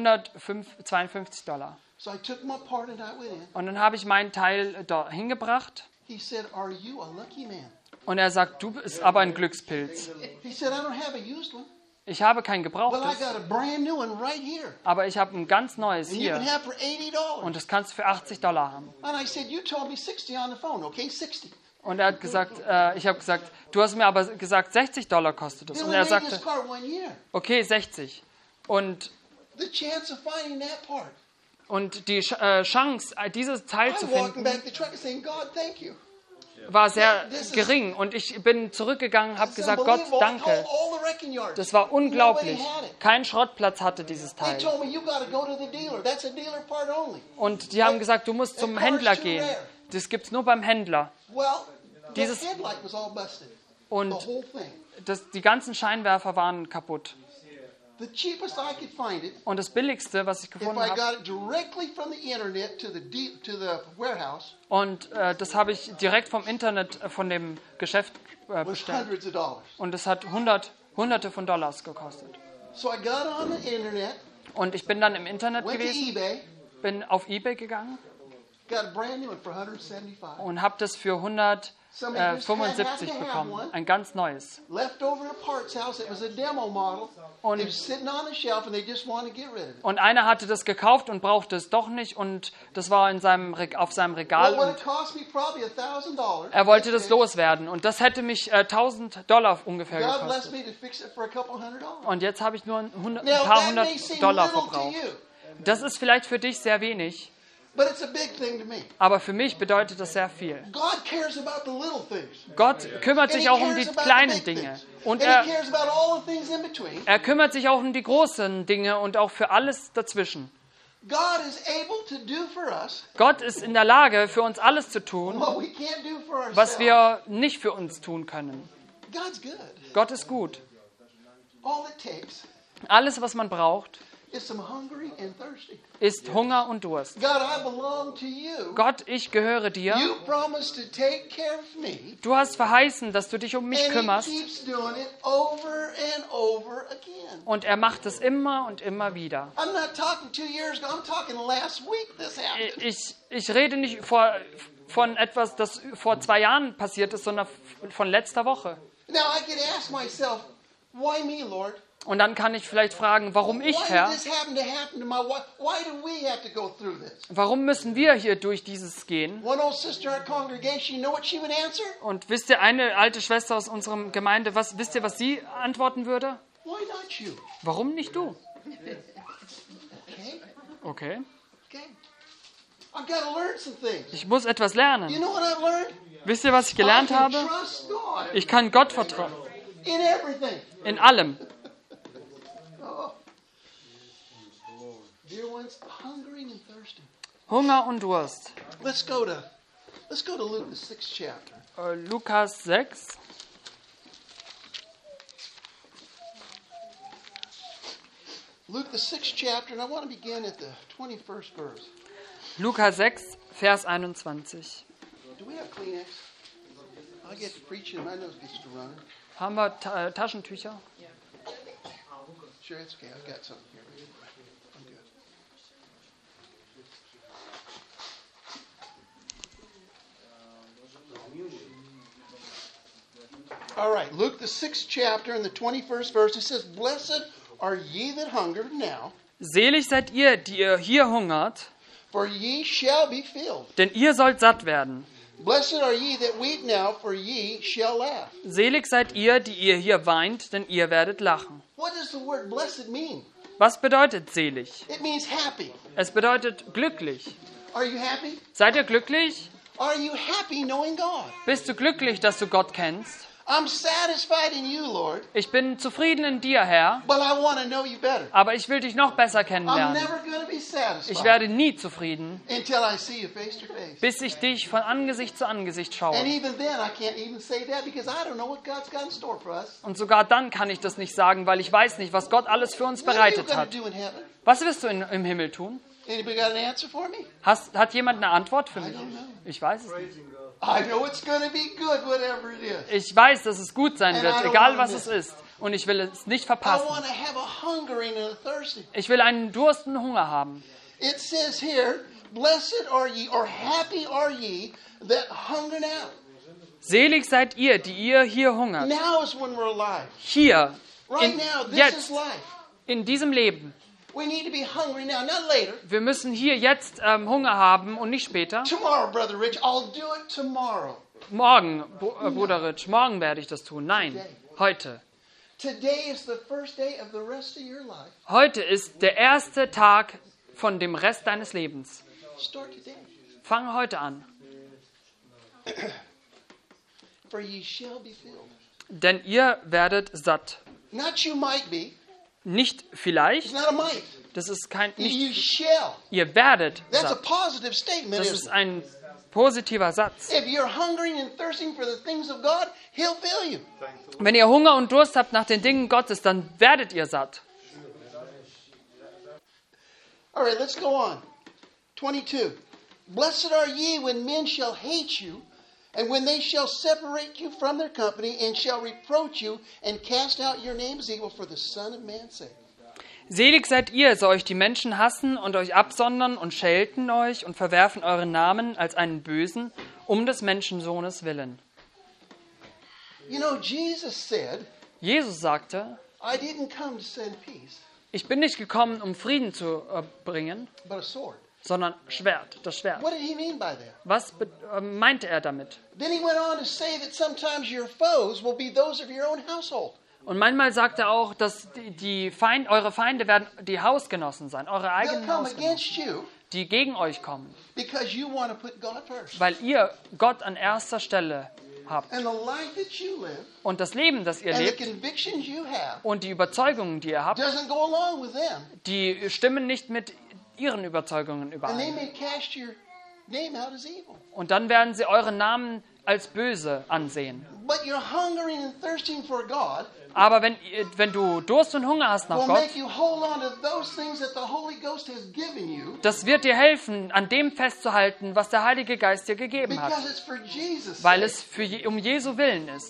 S2: $152.
S1: So I took my part and I went in.
S2: Und dann habe ich meinen Teil da hingebracht
S1: He said, are you a lucky man?
S2: und er sagt, du bist aber ein Glückspilz.
S1: He said, I don't have a used one,
S2: Ich habe kein
S1: but I
S2: gebrauchtes,
S1: got a brand new one right here.
S2: aber ich habe ein ganz neues
S1: And you can
S2: hier
S1: have for $80.
S2: und das kannst du für $80 haben.
S1: And I said, you told me 60 on the phone, okay? 60.
S2: Und er hat gesagt, ich habe gesagt, du hast mir aber gesagt, $60 kostet es.
S1: Then
S2: Und
S1: we
S2: er
S1: made this
S2: sagte,
S1: car 1 year.
S2: okay, 60. Und
S1: The chance of finding that part.
S2: die Chance, dieses Teil zu
S1: I'm walking
S2: finden,
S1: back the truck and saying, God, thank you.
S2: war sehr gering. Und ich bin zurückgegangen, habe
S1: It's
S2: gesagt, Gott,
S1: unbelievable. I
S2: danke.
S1: called all the wrecking yards.
S2: Das war
S1: Nobody
S2: unglaublich.
S1: had it.
S2: Kein Schrottplatz hatte dieses
S1: They
S2: Teil.
S1: told me, you got to go to the dealer. That's a dealer part only.
S2: Und die haben gesagt, du musst zum Händler gehen. Das gibt's nur beim Händler.
S1: Well, the
S2: Dieses-
S1: headlight was all busted. The
S2: Und
S1: whole thing.
S2: die ganzen Scheinwerfer waren kaputt.
S1: The cheapest I could find it,
S2: Und das Billigste, was ich
S1: if
S2: gefunden
S1: I
S2: habe,
S1: got it directly from the internet to the warehouse,
S2: und das habe ich direkt vom Internet, von dem Geschäft
S1: was
S2: bestellt.
S1: hundreds of dollars.
S2: Und es hat Hunderte von Dollars gekostet.
S1: So I got on the internet,
S2: Und ich bin dann im Internet
S1: went to
S2: gewesen,
S1: eBay,
S2: bin auf eBay gegangen
S1: got a brand new one for 175.
S2: und habe das für 175 bekommen. Ein ganz neues.
S1: Left over at a parts house. It was a demo model.
S2: Und-
S1: It was sitting on the shelf, and they just wanted to get rid of it.
S2: Und einer hatte das gekauft und brauchte es doch nicht und das war auf seinem Regal
S1: Well, what
S2: und
S1: it cost me probably $1,000.
S2: er wollte das loswerden und das hätte mich $1.000 ungefähr
S1: God blessed
S2: gekostet.
S1: me to fix it for a couple $100.
S2: Und jetzt habe ich nur ein
S1: Now
S2: paar
S1: that may
S2: hundert
S1: seem
S2: Dollar
S1: little to
S2: verbraucht.
S1: you,
S2: Das ist vielleicht für dich sehr wenig,
S1: but it's a big thing to me.
S2: aber für mich bedeutet das sehr viel.
S1: God cares about the little things.
S2: Gott kümmert
S1: And he
S2: sich auch um die
S1: cares about the
S2: kleinen
S1: big
S2: Dinge
S1: things.
S2: und
S1: And he cares about all the things in between.
S2: er kümmert sich auch um die großen Dinge und auch für alles dazwischen.
S1: God is able to do for us
S2: Gott ist in der Lage, für uns alles zu tun,
S1: what we can't do for ourselves.
S2: was wir nicht für uns tun können.
S1: God's good.
S2: Gott ist gut.
S1: All it takes
S2: Alles, was man braucht,
S1: is some hungry and thirsty.
S2: ist Hunger und Durst.
S1: God, I belong to you.
S2: Gott, ich gehöre dir.
S1: You promised to take care of me.
S2: Du hast verheißen, dass du dich um mich
S1: And he
S2: kümmerst.
S1: keeps doing it over and over again.
S2: Und er macht es immer und immer wieder.
S1: I'm not talking 2 years ago. I'm talking last week this happened.
S2: Ich rede nicht von etwas, das vor 2 Jahren passiert ist, sondern von letzter Woche.
S1: Now I could ask myself, why me, Lord?
S2: Und dann kann ich vielleicht fragen, warum ich,
S1: Why
S2: Herr?
S1: did this happen to my wife? Why do we have to go through this?
S2: Warum müssen wir hier durch dieses gehen?
S1: One old sister at congregation, you know what she would answer?
S2: Und wisst ihr, eine alte Schwester aus unserer Gemeinde, wisst ihr, was sie antworten würde?
S1: Why not you?
S2: Warum nicht du?
S1: Okay,
S2: Okay.
S1: okay. I've got to learn some things.
S2: Ich muss etwas
S1: You
S2: lernen.
S1: know what I've learned?
S2: Wisst ihr, was ich gelernt
S1: I can
S2: habe?
S1: trust God
S2: Ich kann Gott vertrauen.
S1: in everything.
S2: In allem.
S1: Oh. Dear ones, hungering and thirsting.
S2: Hunger und Durst.
S1: Let's go to Luke, the 6th chapter.
S2: Lukas 6.
S1: Luke, the 6th chapter, and I want to begin at the 21st verse.
S2: Lukas 6, Vers 21.
S1: Do we have Kleenex? I get to preaching, my nose gets to running.
S2: Haben wir Taschentücher?
S1: Sure, it's okay. I've got something here. I'm good. All right, Luke, the 6th chapter, and the 21st verse, it says, Blessed are ye that hunger now,
S2: Selig seid ihr, die ihr hier hungert,
S1: for ye shall be filled.
S2: denn ihr sollt satt werden.
S1: Blessed are ye that weep now, for ye shall laugh.
S2: Selig seid ihr, die ihr hier weint, denn ihr werdet lachen.
S1: What does the word blessed mean?
S2: Was bedeutet selig?
S1: It means happy.
S2: Es bedeutet glücklich.
S1: Are you happy?
S2: Seid ihr glücklich?
S1: Are you happy knowing God?
S2: Bist du glücklich, dass du Gott kennst?
S1: I'm satisfied in you, Lord,
S2: Ich bin zufrieden in dir, Herr,
S1: but I want to know you better.
S2: aber ich will dich noch besser
S1: I'm
S2: kennenlernen.
S1: never going to be
S2: Ich
S1: satisfied
S2: werde nie zufrieden,
S1: until I see you face to face.
S2: bis ich dich von Angesicht zu Angesicht
S1: And
S2: schaue.
S1: even then, I can't even say that because I don't know what God's got in store for us.
S2: Und sogar dann kann ich das nicht sagen, weil ich weiß nicht, was Gott alles für uns
S1: What are you
S2: bereitet
S1: going
S2: hat.
S1: to do in heaven?
S2: Was wirst du im Himmel tun?
S1: Anybody got an answer for me?
S2: Hat jemand eine Antwort für
S1: I
S2: mich?
S1: don't know.
S2: Ich weiß es nicht.
S1: I know it's going to be good, whatever it is.
S2: Ich weiß, dass es gut sein
S1: And
S2: wird,
S1: I don't
S2: egal
S1: wanna
S2: was es
S1: miss
S2: ist. Und ich will es nicht
S1: I
S2: verpassen.
S1: want to have a hungering and a thirsting.
S2: Ich will einen Durst und Hunger haben.
S1: It says here, blessed are ye, or happy are ye that hunger now.
S2: Selig seid ihr, die ihr hier hungert.
S1: Now is when we're alive.
S2: Hier,
S1: Right
S2: in,
S1: now, this is
S2: jetzt,
S1: life.
S2: in diesem Leben.
S1: We need to be hungry now, not later.
S2: Wir müssen hier jetzt Hunger haben und nicht später.
S1: Tomorrow, Brother Rich, I'll do it tomorrow.
S2: Morgen, Bruder Rich, morgen werde ich das tun. Nein, heute.
S1: Today is the first day of the rest of your life.
S2: Heute ist der erste Tag von dem Rest deines Lebens.
S1: Start today.
S2: Fang heute an.
S1: For ye shall be filled.
S2: Denn ihr werdet satt.
S1: Not you might be.
S2: Nicht
S1: It's
S2: vielleicht,
S1: not a might.
S2: das ist kein,
S1: You
S2: nicht,
S1: shall.
S2: ihr werdet
S1: That's a
S2: satt.
S1: positive statement,
S2: Das
S1: isn't
S2: ist
S1: it?
S2: ein positiver Satz.
S1: If you're hungering and thirsting for the things of God, He'll fill you.
S2: Wenn ihr Hunger und Durst habt nach den Dingen Gottes, dann werdet ihr satt.
S1: All right, let's go on. 22. Blessed are ye when men shall hate you, and when they shall separate you from their company, and shall reproach you, and cast out your name as evil for the Son of Man's sake.
S2: Selig seid ihr, so euch die Menschen hassen und euch absondern und schelten euch und verwerfen euren Namen als einen Bösen, um des Menschensohnes willen.
S1: You know, Jesus said,
S2: Jesus sagte,
S1: I didn't come to send peace,
S2: ich bin nicht gekommen, um Frieden zu bringen,
S1: but a sword.
S2: sondern Schwert, das Schwert.
S1: What did he mean by that?
S2: Was meinte er damit?
S1: Then he went on to say that sometimes your foes will be those of your own household.
S2: Und manchmal sagt er auch, dass eure Feinde werden die Hausgenossen sein, eure
S1: They'll
S2: eigenen
S1: come
S2: Hausgenossen,
S1: against you
S2: die gegen euch kommen,
S1: because you want to put God first.
S2: weil ihr Gott an erster Stelle habt.
S1: And the life that you live
S2: Und das Leben, das ihr
S1: and the
S2: lebt
S1: convictions you have
S2: und die Überzeugungen, die ihr habt,
S1: doesn't go along with them.
S2: die stimmen nicht mit ihren Überzeugungen
S1: And they
S2: überein.
S1: may cast your name out as evil.
S2: Und dann werden sie euren Namen als böse ansehen.
S1: But you're hungering and thirsting for God
S2: Aber wenn du Durst und Hunger hast nach
S1: will
S2: Gott,
S1: make you hold on to those things that the Holy Ghost has given you
S2: das wird dir helfen, an dem festzuhalten, was der Heilige Geist dir gegeben hat,
S1: because it's for Jesus'
S2: weil
S1: sake.
S2: es um Jesu Willen ist.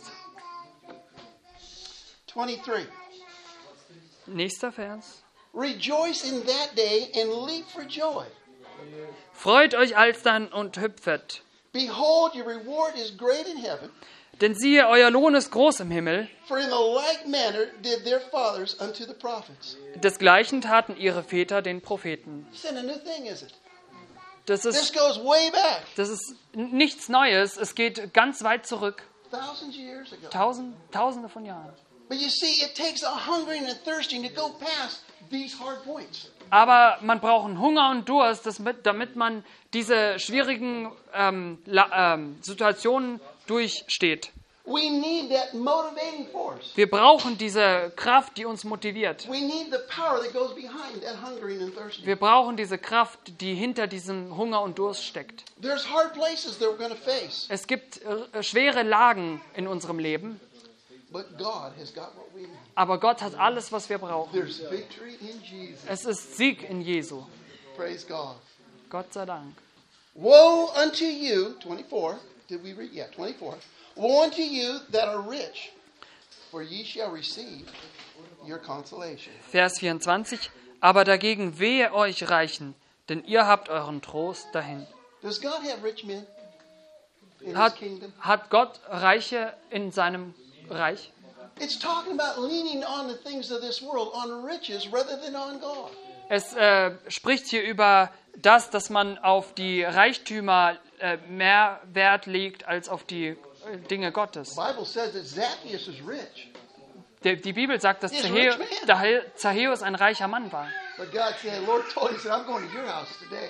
S1: 23.
S2: Nächster Vers.
S1: Rejoice in that day and leap for joy.
S2: Freut euch alsdann und hüpfet,
S1: Behold, your reward is great in heaven,
S2: denn siehe, euer Lohn ist groß im Himmel.
S1: for in the like manner did their fathers unto the prophets.
S2: Desgleichen taten ihre Väter den Propheten.
S1: It's not a new thing, is it?
S2: Das
S1: This
S2: ist
S1: goes way back,
S2: nichts Neues. Es geht ganz weit zurück.
S1: thousands of years ago.
S2: Tausende von Jahren.
S1: But you see, it takes a hungering and thirsting to go past these hard points.
S2: Aber man braucht einen Hunger und Durst, damit man diese schwierigen Situationen durchsteht.
S1: We need that motivating force.
S2: Wir brauchen diese Kraft, die uns motiviert.
S1: We need the power that goes behind that hungering and thirsting.
S2: Wir brauchen diese Kraft, die hinter diesem Hunger und Durst steckt.
S1: There's hard places that we're going to face,
S2: Es gibt schwere Lagen in unserem Leben,
S1: but God has got what we need.
S2: aber Gott hat alles, was wir brauchen.
S1: There's victory in Jesus.
S2: Es ist Sieg in Jesu.
S1: Praise God.
S2: Gott sei Dank.
S1: Woe unto you, 24. Did we read? Yeah, 24. Woe unto you that are rich, for ye shall receive your consolation.
S2: Vers 24. Aber dagegen wehe euch Reichen, denn ihr habt euren Trost dahin.
S1: Does God have rich men in
S2: Hat,
S1: His kingdom?
S2: hat Gott Reiche in seinem Reich?
S1: It's talking about leaning on the things of this world, on riches rather than on God.
S2: Es spricht hier über das, dass man auf die Reichtümer mehr Wert legt als auf die Dinge Gottes.
S1: The Bible says that Zacchaeus is rich,
S2: Die Bibel sagt, dass
S1: He's a rich man.
S2: Zachäus ein reicher Mann war.
S1: but God said, Lord told him, he said, I'm going to your house today.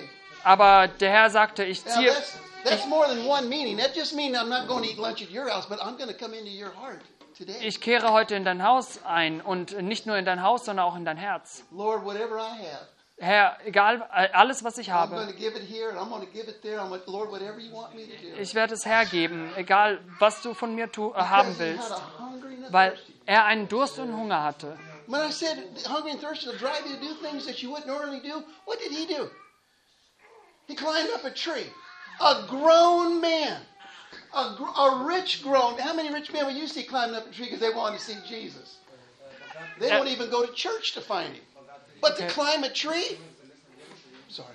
S2: Aber der Herr sagte, ich
S1: Now,
S2: ziehe...
S1: that's more than one meaning. That just means I'm not going to eat lunch at your house, but I'm going to come into your heart today.
S2: Ich kehre heute in dein Haus ein und nicht nur in dein Haus, sondern auch in dein Herz.
S1: Lord, whatever I have,
S2: Herr, egal, alles, was ich
S1: I'm going
S2: habe,
S1: to give it here and I'm going to give it there. Lord, whatever you want me to do.
S2: ich werde es hergeben, egal, was du von mir haben
S1: Because he had
S2: willst,
S1: a hungry and a
S2: weil
S1: thirsty.
S2: er einen Durst und Hunger hatte.
S1: When I said hungry and thirsty will drive you to do things that you wouldn't normally do, what did he do? He climbed up a tree. A grown man. A rich grown. How many rich men will you see climbing up a tree because they want to see Jesus? They don't even go to church to find him. But to climb a tree? Sorry.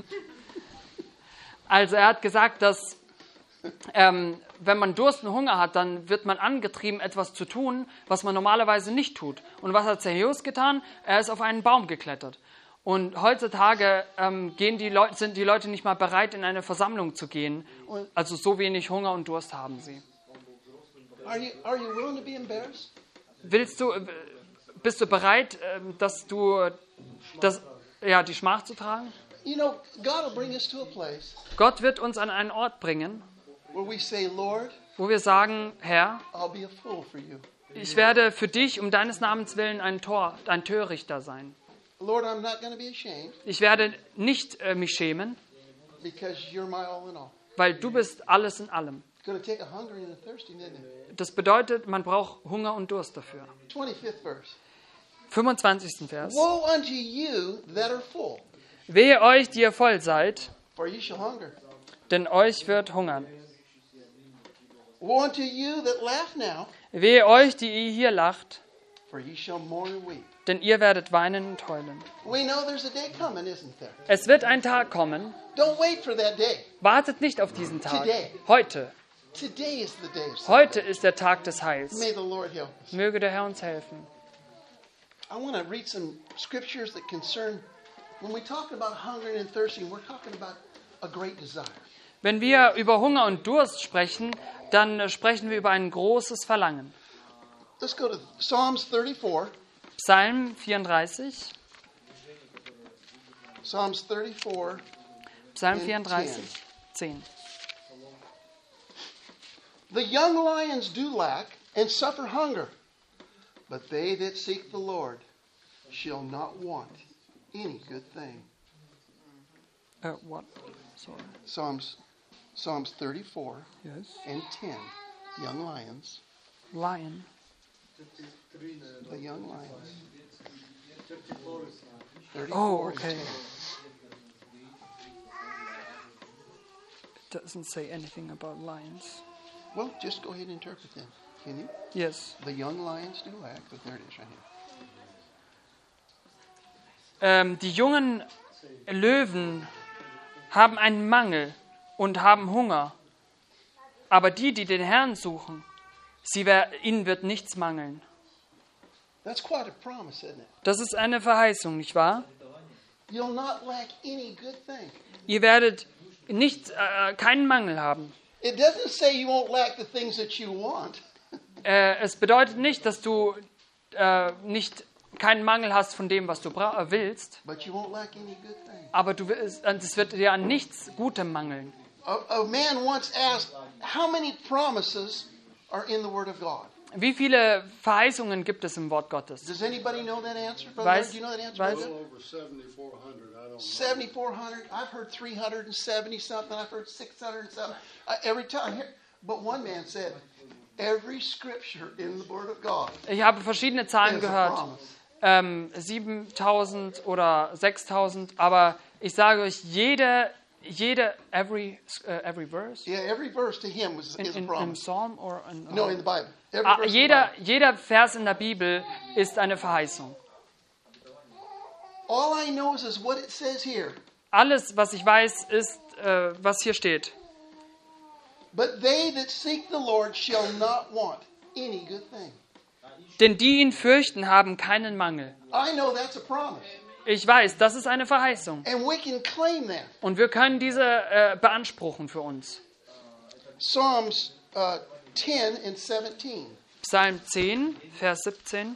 S2: Also er hat gesagt, dass wenn man Durst und Hunger hat, dann wird man angetrieben, etwas zu tun, was man normalerweise nicht tut. Und was hat Zachäus getan? Er ist auf einen Baum geklettert. Und heutzutage sind die Leute nicht mal bereit, in eine Versammlung zu gehen. Also so wenig Hunger und Durst haben sie.
S1: Are you willing to be embarrassed?
S2: Bist du bereit, die Schmach zu tragen?
S1: You know, God will bring us to a place
S2: Gott wird uns an einen Ort bringen,
S1: where we say, Lord,
S2: wo wir sagen, Herr,
S1: I'll be a fool for you.
S2: ich werde für dich um deines Namens willen ein Törichter sein.
S1: Lord, I'm not going to be ashamed
S2: Ich werde nicht mich schämen,
S1: because you're my all in all.
S2: weil du bist alles in allem.
S1: It's going to take a hungry and a thirsty, isn't it?
S2: Das bedeutet, man braucht Hunger und Durst dafür.
S1: 25th verse.
S2: 25. Vers.
S1: Woe unto you that are full,
S2: Wehe euch, die ihr voll seid,
S1: for ye shall hunger.
S2: denn euch wird hungern.
S1: Woe unto you that laugh now,
S2: Wehe euch, die ihr hier lacht,
S1: for ye shall mourn and weep.
S2: denn ihr werdet weinen und heulen.
S1: We know there's a day coming, isn't there?
S2: Es wird ein Tag kommen,
S1: Don't wait for that day.
S2: wartet nicht auf diesen Tag.
S1: Today.
S2: Heute.
S1: Today is the day of salvation.
S2: Heute ist der Tag des Heils.
S1: May the Lord help us.
S2: Möge der Herr uns helfen.
S1: I want to read some scriptures that concern, when we talk about hunger and thirsting, we're talking about a great desire.
S2: Wenn wir über Hunger und Durst sprechen, dann sprechen wir über ein großes Verlangen.
S1: Let's go to Psalms 34.
S2: Psalm 34.
S1: Psalms 34.
S2: Psalm 34, 10.
S1: The young lions do lack and suffer hunger, but they that seek the Lord shall not want any good thing.
S2: What? Sorry.
S1: Psalms 34
S2: Yes.
S1: and 10. Young lions.
S2: Lion.
S1: The young lions. 34
S2: Oh,
S1: and
S2: okay.
S1: 10.
S2: It doesn't say anything about lions.
S1: Well, just go ahead and interpret them. Can you?
S2: Yes.
S1: The young lions do lack, but there it is right here.
S2: Die jungen Löwen haben einen Mangel und haben Hunger. Aber die den Herrn suchen, ihnen wird nichts mangeln.
S1: That's quite a promise, isn't it?
S2: Das ist eine Verheißung, nicht wahr?
S1: You'll not lack any good thing.
S2: Ihr werdet keinen Mangel haben.
S1: It doesn't say you won't lack the things that you want.
S2: Es bedeutet nicht, dass du keinen Mangel hast von dem, was du willst,
S1: But you won't lack any good thing.
S2: aber es wird dir an nichts Gutem mangeln.
S1: A man once asked, how many promises are in the Word of God?
S2: Wie viele Verheißungen gibt es im Wort Gottes?
S1: Does anybody know that answer? Brother,
S2: Weiß-
S1: do you know that answer?
S2: weiß-
S1: Brother?
S3: Over 7,400. I don't know.
S1: 7,400. I've heard 370 something. I've heard 600 something. Every time. But one man said, every scripture in the Word of God
S2: Ich habe verschiedene Zahlen
S1: is a
S2: gehört,
S1: promise.
S2: 7.000 oder 6.000, aber ich sage euch, every verse
S1: Yeah, every verse to him is a
S2: im
S1: promise.
S2: Psalm or
S1: No, in the Bible. Every verse in the Bible.
S2: jeder Vers in der Bibel ist eine Verheißung.
S1: All I know is what it says here.
S2: Alles, was ich weiß, ist, was hier steht.
S1: But they that seek the Lord shall not want any good thing.
S2: Denn die ihn fürchten, haben keinen Mangel.
S1: I know that's a promise.
S2: Ich weiß, das ist eine Verheißung.
S1: And we can claim that.
S2: Und wir können diese beanspruchen für uns.
S1: Psalms 10 and 17.
S2: Psalm 10, Vers 17.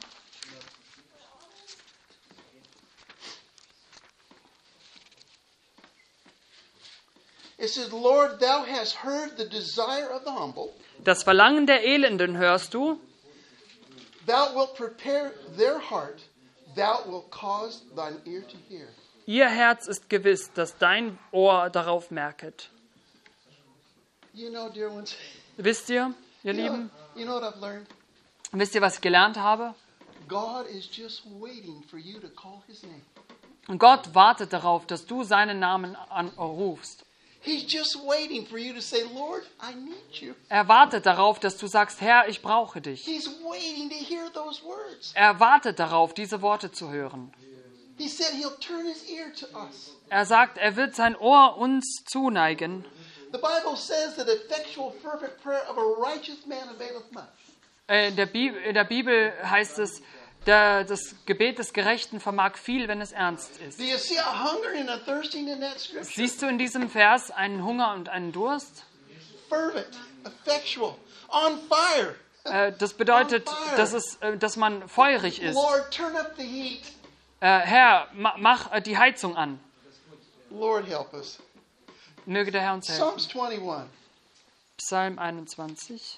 S1: It says, Lord, thou hast heard the desire of the humble.
S2: Das Verlangen der Elenden hörst du.
S1: Thou wilt prepare their heart. Thou wilt cause thine ear to hear.
S2: Ihr Herz ist gewiss, dass dein Ohr darauf merket.
S1: You know, dear ones,
S2: Wisst ihr, ihr Lieben,
S1: you know what I've learned?
S2: wisst ihr, was ich gelernt habe?
S1: God is just waiting for you to call his name.
S2: Und Gott wartet darauf, dass du seinen Namen rufst.
S1: He's just waiting for you to say, Lord, I need you.
S2: Er wartet darauf, dass du sagst, Herr, ich brauche dich.
S1: He's waiting to hear those words.
S2: Er wartet darauf, diese Worte zu hören.
S1: He said he'll turn his ear to us.
S2: Er sagt, er wird sein Ohr uns zuneigen.
S1: The Bible says that effectual fervent prayer of a righteous man availeth much.
S2: In der Bibel heißt es, das Gebet des Gerechten vermag viel, wenn es ernst ist.
S1: Do you see a hunger and a thirsting in that scripture?
S2: Siehst du in diesem Vers einen Hunger und einen Durst?
S1: Fervent, effectual, on fire.
S2: Das bedeutet, dass man feurig ist.
S1: Lord, turn up the heat.
S2: Herr, mach die Heizung an.
S1: Lord, help us.
S2: Möge der Herr uns helfen.
S1: Psalms 21.
S2: Psalm 21.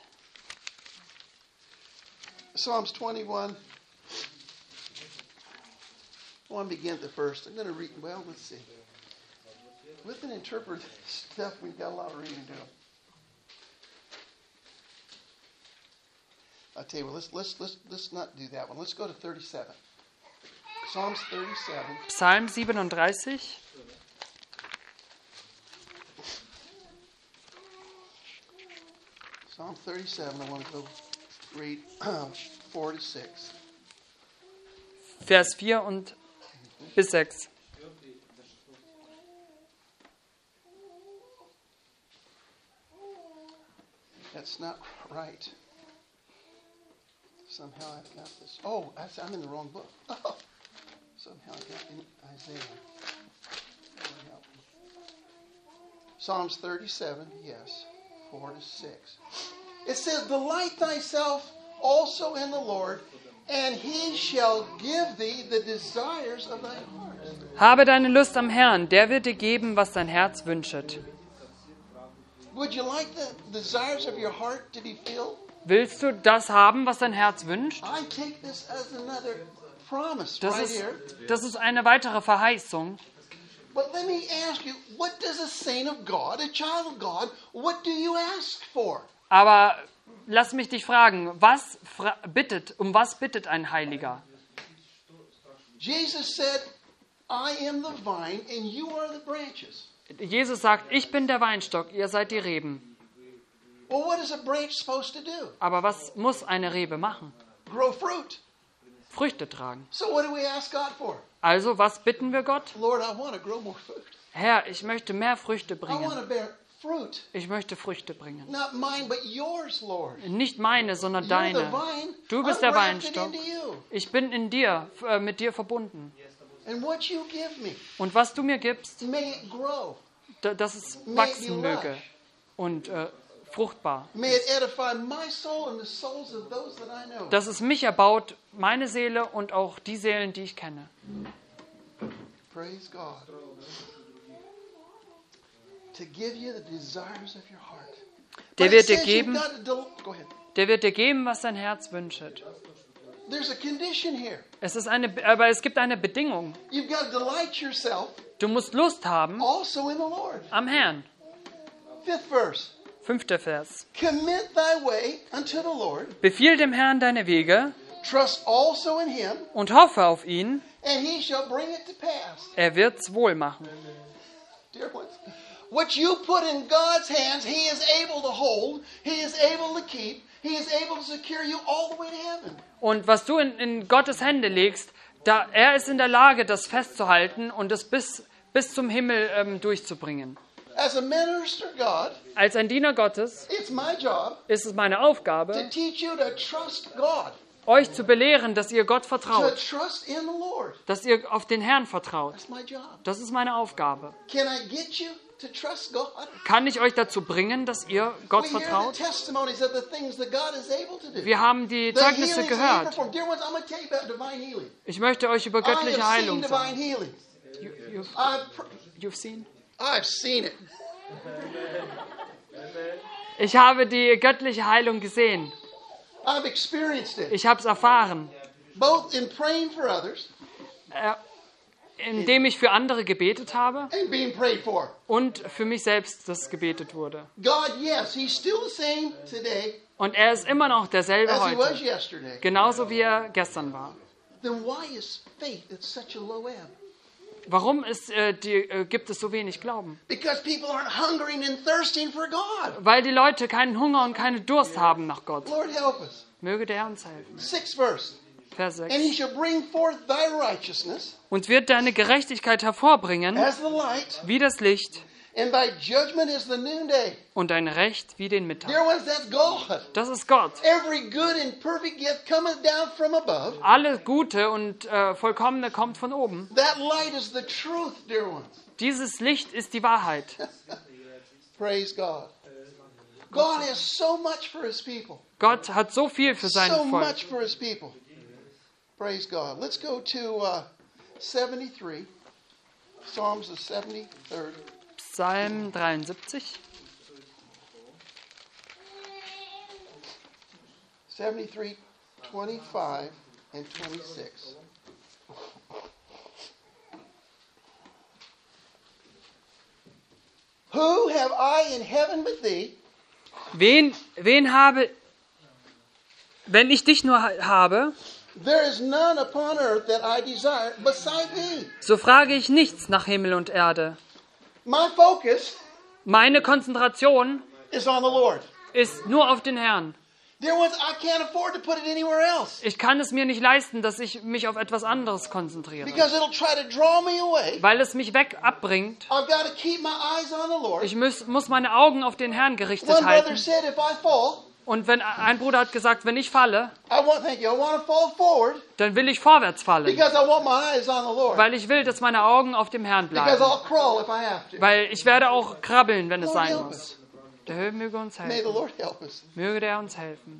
S1: Psalms 21. I want to begin at the first. I'm going to read, well, let's see. With an interpretive stuff, we've got a lot of reading to do. I'll tell you what, let's not do that one. Let's go to 37. Psalms 37.
S2: Psalm 37.
S1: Psalm 37, I want to go read 4 to 6.
S2: Vers 4 und bis 6.
S1: That's not right. Somehow I've got this. Oh, I'm in the wrong book. Oh, somehow I got in Isaiah. Lord help me. Psalms 37, yes, 4 to 6. It says, delight thyself also in the Lord, and he shall give thee the desires of thy heart.
S2: Habe deine Lust am Herrn, der wird dir geben, was dein Herz wünschet.
S1: Would you like the desires of your heart to be filled?
S2: Willst du das haben, was dein Herz wünscht?
S1: I take this as another promise
S2: Das
S1: right
S2: ist,
S1: here.
S2: das ist eine weitere Verheißung.
S1: But let me ask you, what does a saint of God, a child of God, what do you ask for?
S2: Aber lass mich dich fragen, um was bittet ein Heiliger?
S1: Jesus said, I am the vine and you are the branches.
S2: Jesus sagt, ich bin der Weinstock, ihr seid die Reben.
S1: Well, what is a branch supposed to do?
S2: Aber was muss eine Rebe machen?
S1: Grow fruit.
S2: Früchte tragen.
S1: So what do we ask God for?
S2: Also, was bitten wir Gott?
S1: Lord, I want to grow more fruit.
S2: Herr, ich möchte mehr Früchte
S1: I want
S2: bringen.
S1: to bear fruit.
S2: Ich möchte Früchte bringen.
S1: Not mine, but yours, Lord.
S2: Nicht meine, sondern
S1: You're the
S2: deine.
S1: vine.
S2: Du bist
S1: I'm
S2: der
S1: grafted
S2: Weinstock.
S1: into you.
S2: Ich bin in dir, mit dir verbunden.
S1: And what you give me,
S2: Und was du mir gibst,
S1: may it grow.
S2: dass es wachsen möge und fruchtbar.
S1: May it edify my soul and the souls of those that I know.
S2: Dass es mich erbaut, meine Seele und auch die Seelen, die ich kenne.
S1: Praise God. To give you the desires of your heart.
S2: Der
S1: But it
S2: wird dir
S1: says you've
S2: geben,
S1: got to go ahead.
S2: der wird dir geben, was dein Herz wünschet.
S1: There's a condition here.
S2: Aber es gibt eine Bedingung.
S1: You've got to delight yourself
S2: Du musst Lust haben
S1: also in the Lord.
S2: am Herrn.
S1: 5th verse.
S2: 5. Vers.
S1: Commit thy way unto the Lord.
S2: Befiehl dem Herrn deine Wege
S1: Trust also in him,
S2: und hoffe auf ihn,
S1: and he shall bring it to pass.
S2: er wird's wohl machen.
S1: Dear ones, what you put in God's hands, he is able to hold, he is able to keep, he is able to secure you all the way to heaven.
S2: Und was du in Gottes Hände legst, er ist in der Lage, das festzuhalten und es bis zum Himmel durchzubringen.
S1: As a minister of God,
S2: Als ein Diener Gottes
S1: it's my job
S2: ist es meine
S1: to
S2: Aufgabe,
S1: teach you to trust God,
S2: euch zu belehren, dass ihr Gott
S1: to
S2: vertraut,
S1: trust in the Lord.
S2: dass ihr auf den Herrn vertraut.
S1: That's my job.
S2: Das ist meine Aufgabe.
S1: Can I get you to trust God?
S2: Kann ich euch dazu bringen, dass ihr Gott
S1: We hear
S2: vertraut?
S1: the testimonies of the things that God is able to do.
S2: Wir haben die
S1: The
S2: Zeugnisse
S1: healings that He
S2: gehört.
S1: performed. Dear ones, I'm going to tell you about divine healing.
S2: Ich möchte euch über
S1: I
S2: göttliche
S1: have seen
S2: Heilung
S1: divine
S2: sagen.
S1: healing.
S2: You've
S1: I've
S2: seen?
S1: seen it.
S2: Ich habe die göttliche Heilung gesehen.
S1: I've experienced it,
S2: Ich habe es erfahren,
S1: both in praying for others
S2: indem ich für andere gebetet habe
S1: and being prayed for.
S2: und für mich selbst, dass gebetet wurde.
S1: God, yes, He's still the same today
S2: Und er ist immer noch derselbe
S1: as He was
S2: heute,
S1: yesterday.
S2: genauso wie er gestern war.
S1: Then why is faith at such a low ebb?
S2: Warum gibt es so wenig Glauben?
S1: Because people aren't hungering and thirsting for God.
S2: Weil die Leute keinen Hunger und keinen Durst haben nach Gott.
S1: Lord, help us.
S2: Möge der Herr uns helfen.
S1: 6th verse.
S2: Vers
S1: And He
S2: 6.
S1: shall bring forth thy righteousness
S2: Und wird deine Gerechtigkeit hervorbringen
S1: as the light,
S2: wie das Licht
S1: and thy judgment is the noonday.
S2: und dein Recht wie den Mittag.
S1: Dear ones, that's God.
S2: Das ist Gott.
S1: Every good and perfect gift cometh down from above.
S2: Alles Gute und Vollkommene kommt von oben.
S1: That light is the truth, dear ones.
S2: Dieses Licht ist die Wahrheit.
S1: Praise God. God has so much for His people.
S2: Gott hat so viel für
S1: So
S2: sein Volk.
S1: much for His people. Praise God. Let's go to 73. Psalms the 73rd.
S2: Psalm 73.
S1: 73, 25 and 26. Who have I in heaven but thee?
S2: Wen habe, wenn ich dich nur habe,
S1: There is none upon earth that I desire beside thee.
S2: so frage ich nichts nach Himmel und Erde.
S1: My focus
S2: Meine Konzentration
S1: is on the Lord.
S2: ist nur auf den Herrn.
S1: Dear ones, I can't afford to put it anywhere else
S2: Ich kann es mir nicht leisten, dass ich mich auf etwas anderes konzentriere,
S1: because it'll try to draw me away.
S2: weil es mich abbringt.
S1: I've got to keep my eyes on the Lord.
S2: Ich muss meine Augen auf den Herrn gerichtet
S1: One brother
S2: halten.
S1: said, if I fall,
S2: Und wenn ein Bruder hat gesagt, wenn ich falle,
S1: I want to fall forward
S2: dann will ich vorwärts fallen,
S1: because I want my eyes on the Lord.
S2: weil ich will, dass meine Augen auf dem Herrn
S1: Because
S2: bleiben.
S1: I'll crawl if I have to.
S2: Weil ich werde auch krabbeln, wenn es
S1: Lord,
S2: sein
S1: help
S2: muss.
S1: us.
S2: Der Herr möge uns
S1: May the
S2: helfen.
S1: Lord help us.
S2: Möge der uns helfen.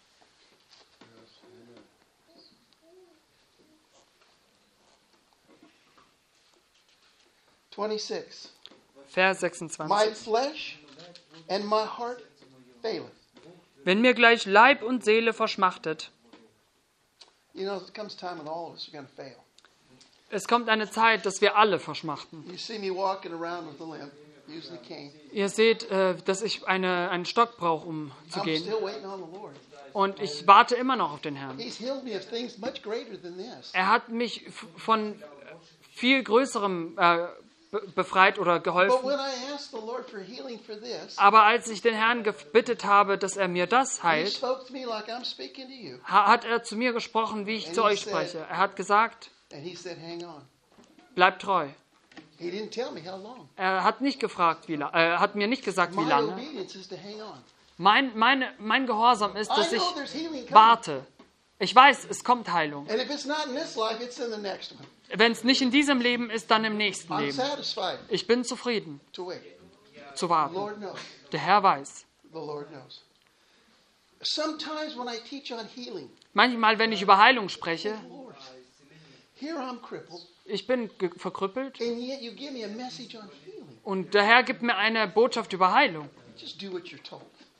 S2: Vers
S1: My
S2: 26.
S1: flesh and my heart faileth.
S2: Wenn mir gleich Leib und Seele verschmachtet,
S1: You know, there comes a time when all of us are going to fail.
S2: es kommt eine Zeit, dass wir alle verschmachten.
S1: You see me walking around with a limp, using a cane.
S2: Ihr seht, dass ich einen Stock brauche, um zu
S1: I'm
S2: gehen.
S1: still waiting on the Lord.
S2: Und ich warte immer noch auf den Herrn.
S1: He's healed me of things much greater than this.
S2: Er hat mich von viel Größerem befreit oder
S1: But
S2: geholfen.
S1: when I asked the Lord for healing for this,
S2: Aber als ich den Herrn gebittet habe, dass er mir das
S1: He
S2: heilt,
S1: spoke to me like I'm speaking to you.
S2: hat er zu mir gesprochen, wie ich zu euch spreche. Er hat gesagt,
S1: And He said, hang on.
S2: bleibt treu.
S1: He didn't tell me how long.
S2: Er hat nicht gefragt, hat mir nicht gesagt, wie
S1: My
S2: lange.
S1: obedience is to hang on.
S2: Mein Gehorsam ist,
S1: I
S2: dass ich
S1: know there's healing coming.
S2: warte. Ich weiß, es kommt Heilung.
S1: And if it's not in this life, it's in the next one.
S2: Wenn es nicht in diesem Leben ist, dann im nächsten
S1: I'm
S2: Leben.
S1: satisfied
S2: Ich bin zufrieden
S1: to wait.
S2: zu
S1: The
S2: warten.
S1: Lord knows.
S2: Der Herr weiß.
S1: The Lord knows. Sometimes when I teach on healing,
S2: Manchmal, wenn ich über Heilung spreche,
S1: Lord, here I'm crippled,
S2: ich bin verkrüppelt
S1: and yet you give me a message on healing.
S2: und der Herr gibt mir eine Botschaft über Heilung.
S1: Just do what you're told.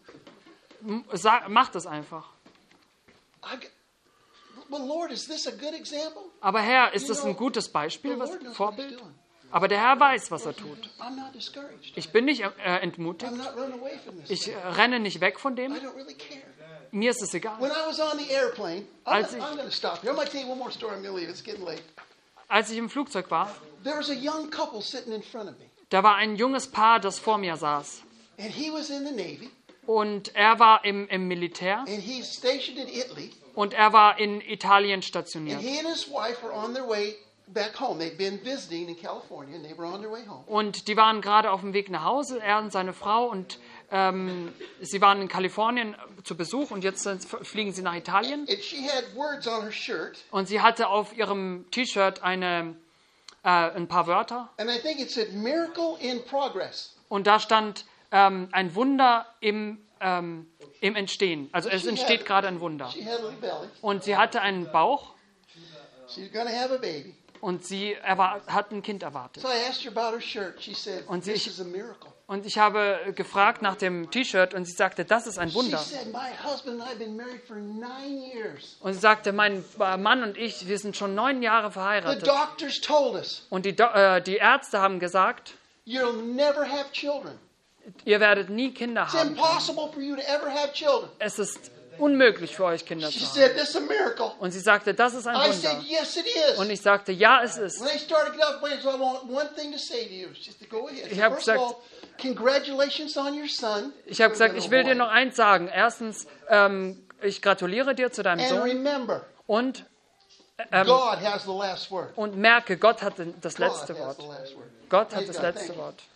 S2: Mach das einfach.
S1: Well, Lord, is this a good example?
S2: Aber Herr, ist das ein gutes Beispiel,
S1: The
S2: was
S1: Lord knows what He's
S2: Vorbild?
S1: doing.
S2: Aber der Herr weiß, was er tut.
S1: I'm not discouraged.
S2: Ich bin nicht entmutigt.
S1: I'm not running away from this.
S2: Ich renne nicht weg von
S1: I
S2: dem.
S1: don't really care.
S2: Mir ist es egal.
S1: When I was on the airplane,
S2: Als ich-
S1: I'm going to stop here. I'm going to tell you one more story. I'm going to leave. It's getting late.
S2: Als ich im Flugzeug war,
S1: There was a young couple sitting in front of me,
S2: da war ein junges Paar, das vor mir saß.
S1: and he was in the Navy,
S2: Und er war im Militär
S1: and he's stationed in Italy,
S2: und er war in Italien
S1: and
S2: stationiert.
S1: he and his wife were on their way back home. They'd been visiting in California, and they were on their way home.
S2: Und die waren gerade auf dem Weg nach Hause, er und seine Frau. Und sie waren in Kalifornien zu Besuch und jetzt fliegen sie nach Italien.
S1: And she had words on her shirt,
S2: Und sie hatte auf ihrem T-Shirt ein paar Wörter.
S1: and I think it said "Miracle in Progress."
S2: Und da stand ein Wunder im Entstehen. Also es entsteht gerade ein Wunder.
S1: She had a little belly.
S2: Und sie hatte einen Bauch
S1: She's going to have a baby.
S2: Und sie hat ein Kind erwartet.
S1: So I asked her about her shirt. She said,
S2: Und sie-
S1: this is a miracle.
S2: Und ich habe gefragt nach dem T-Shirt und sie sagte, das ist ein
S1: She
S2: Wunder.
S1: said, my husband and I have been married for 9 years.
S2: Und sie sagte, mein Mann und ich, wir sind schon 9 Jahre
S1: The
S2: verheiratet.
S1: doctors told us,
S2: Und die Ärzte haben gesagt,
S1: you'll never have children.
S2: ihr werdet nie Kinder
S1: It's
S2: haben.
S1: impossible for you to ever have children.
S2: Es ist unmöglich für euch Kinder
S1: She
S2: zu haben.
S1: said, this is a miracle.
S2: Und sie sagte, das ist ein
S1: I said,
S2: Wunder.
S1: yes, it
S2: Und
S1: is.
S2: ich sagte, ja, es ist.
S1: When they started to get off the plane, so I want one thing to say to you. She said, go ahead.
S2: Ich habe
S1: First of
S2: gesagt-
S1: all, congratulations on your son.
S2: Ich habe gesagt, ich will dir noch eins sagen. Erstens, ich gratuliere dir zu deinem
S1: And
S2: Sohn
S1: remember,
S2: und
S1: God has the last word.
S2: merke, Gott hat das
S1: God
S2: letzte
S1: has
S2: Wort.
S1: the last word.
S2: Gott hat
S1: Praise
S2: das
S1: God.
S2: letzte
S1: Thank you.
S2: Wort.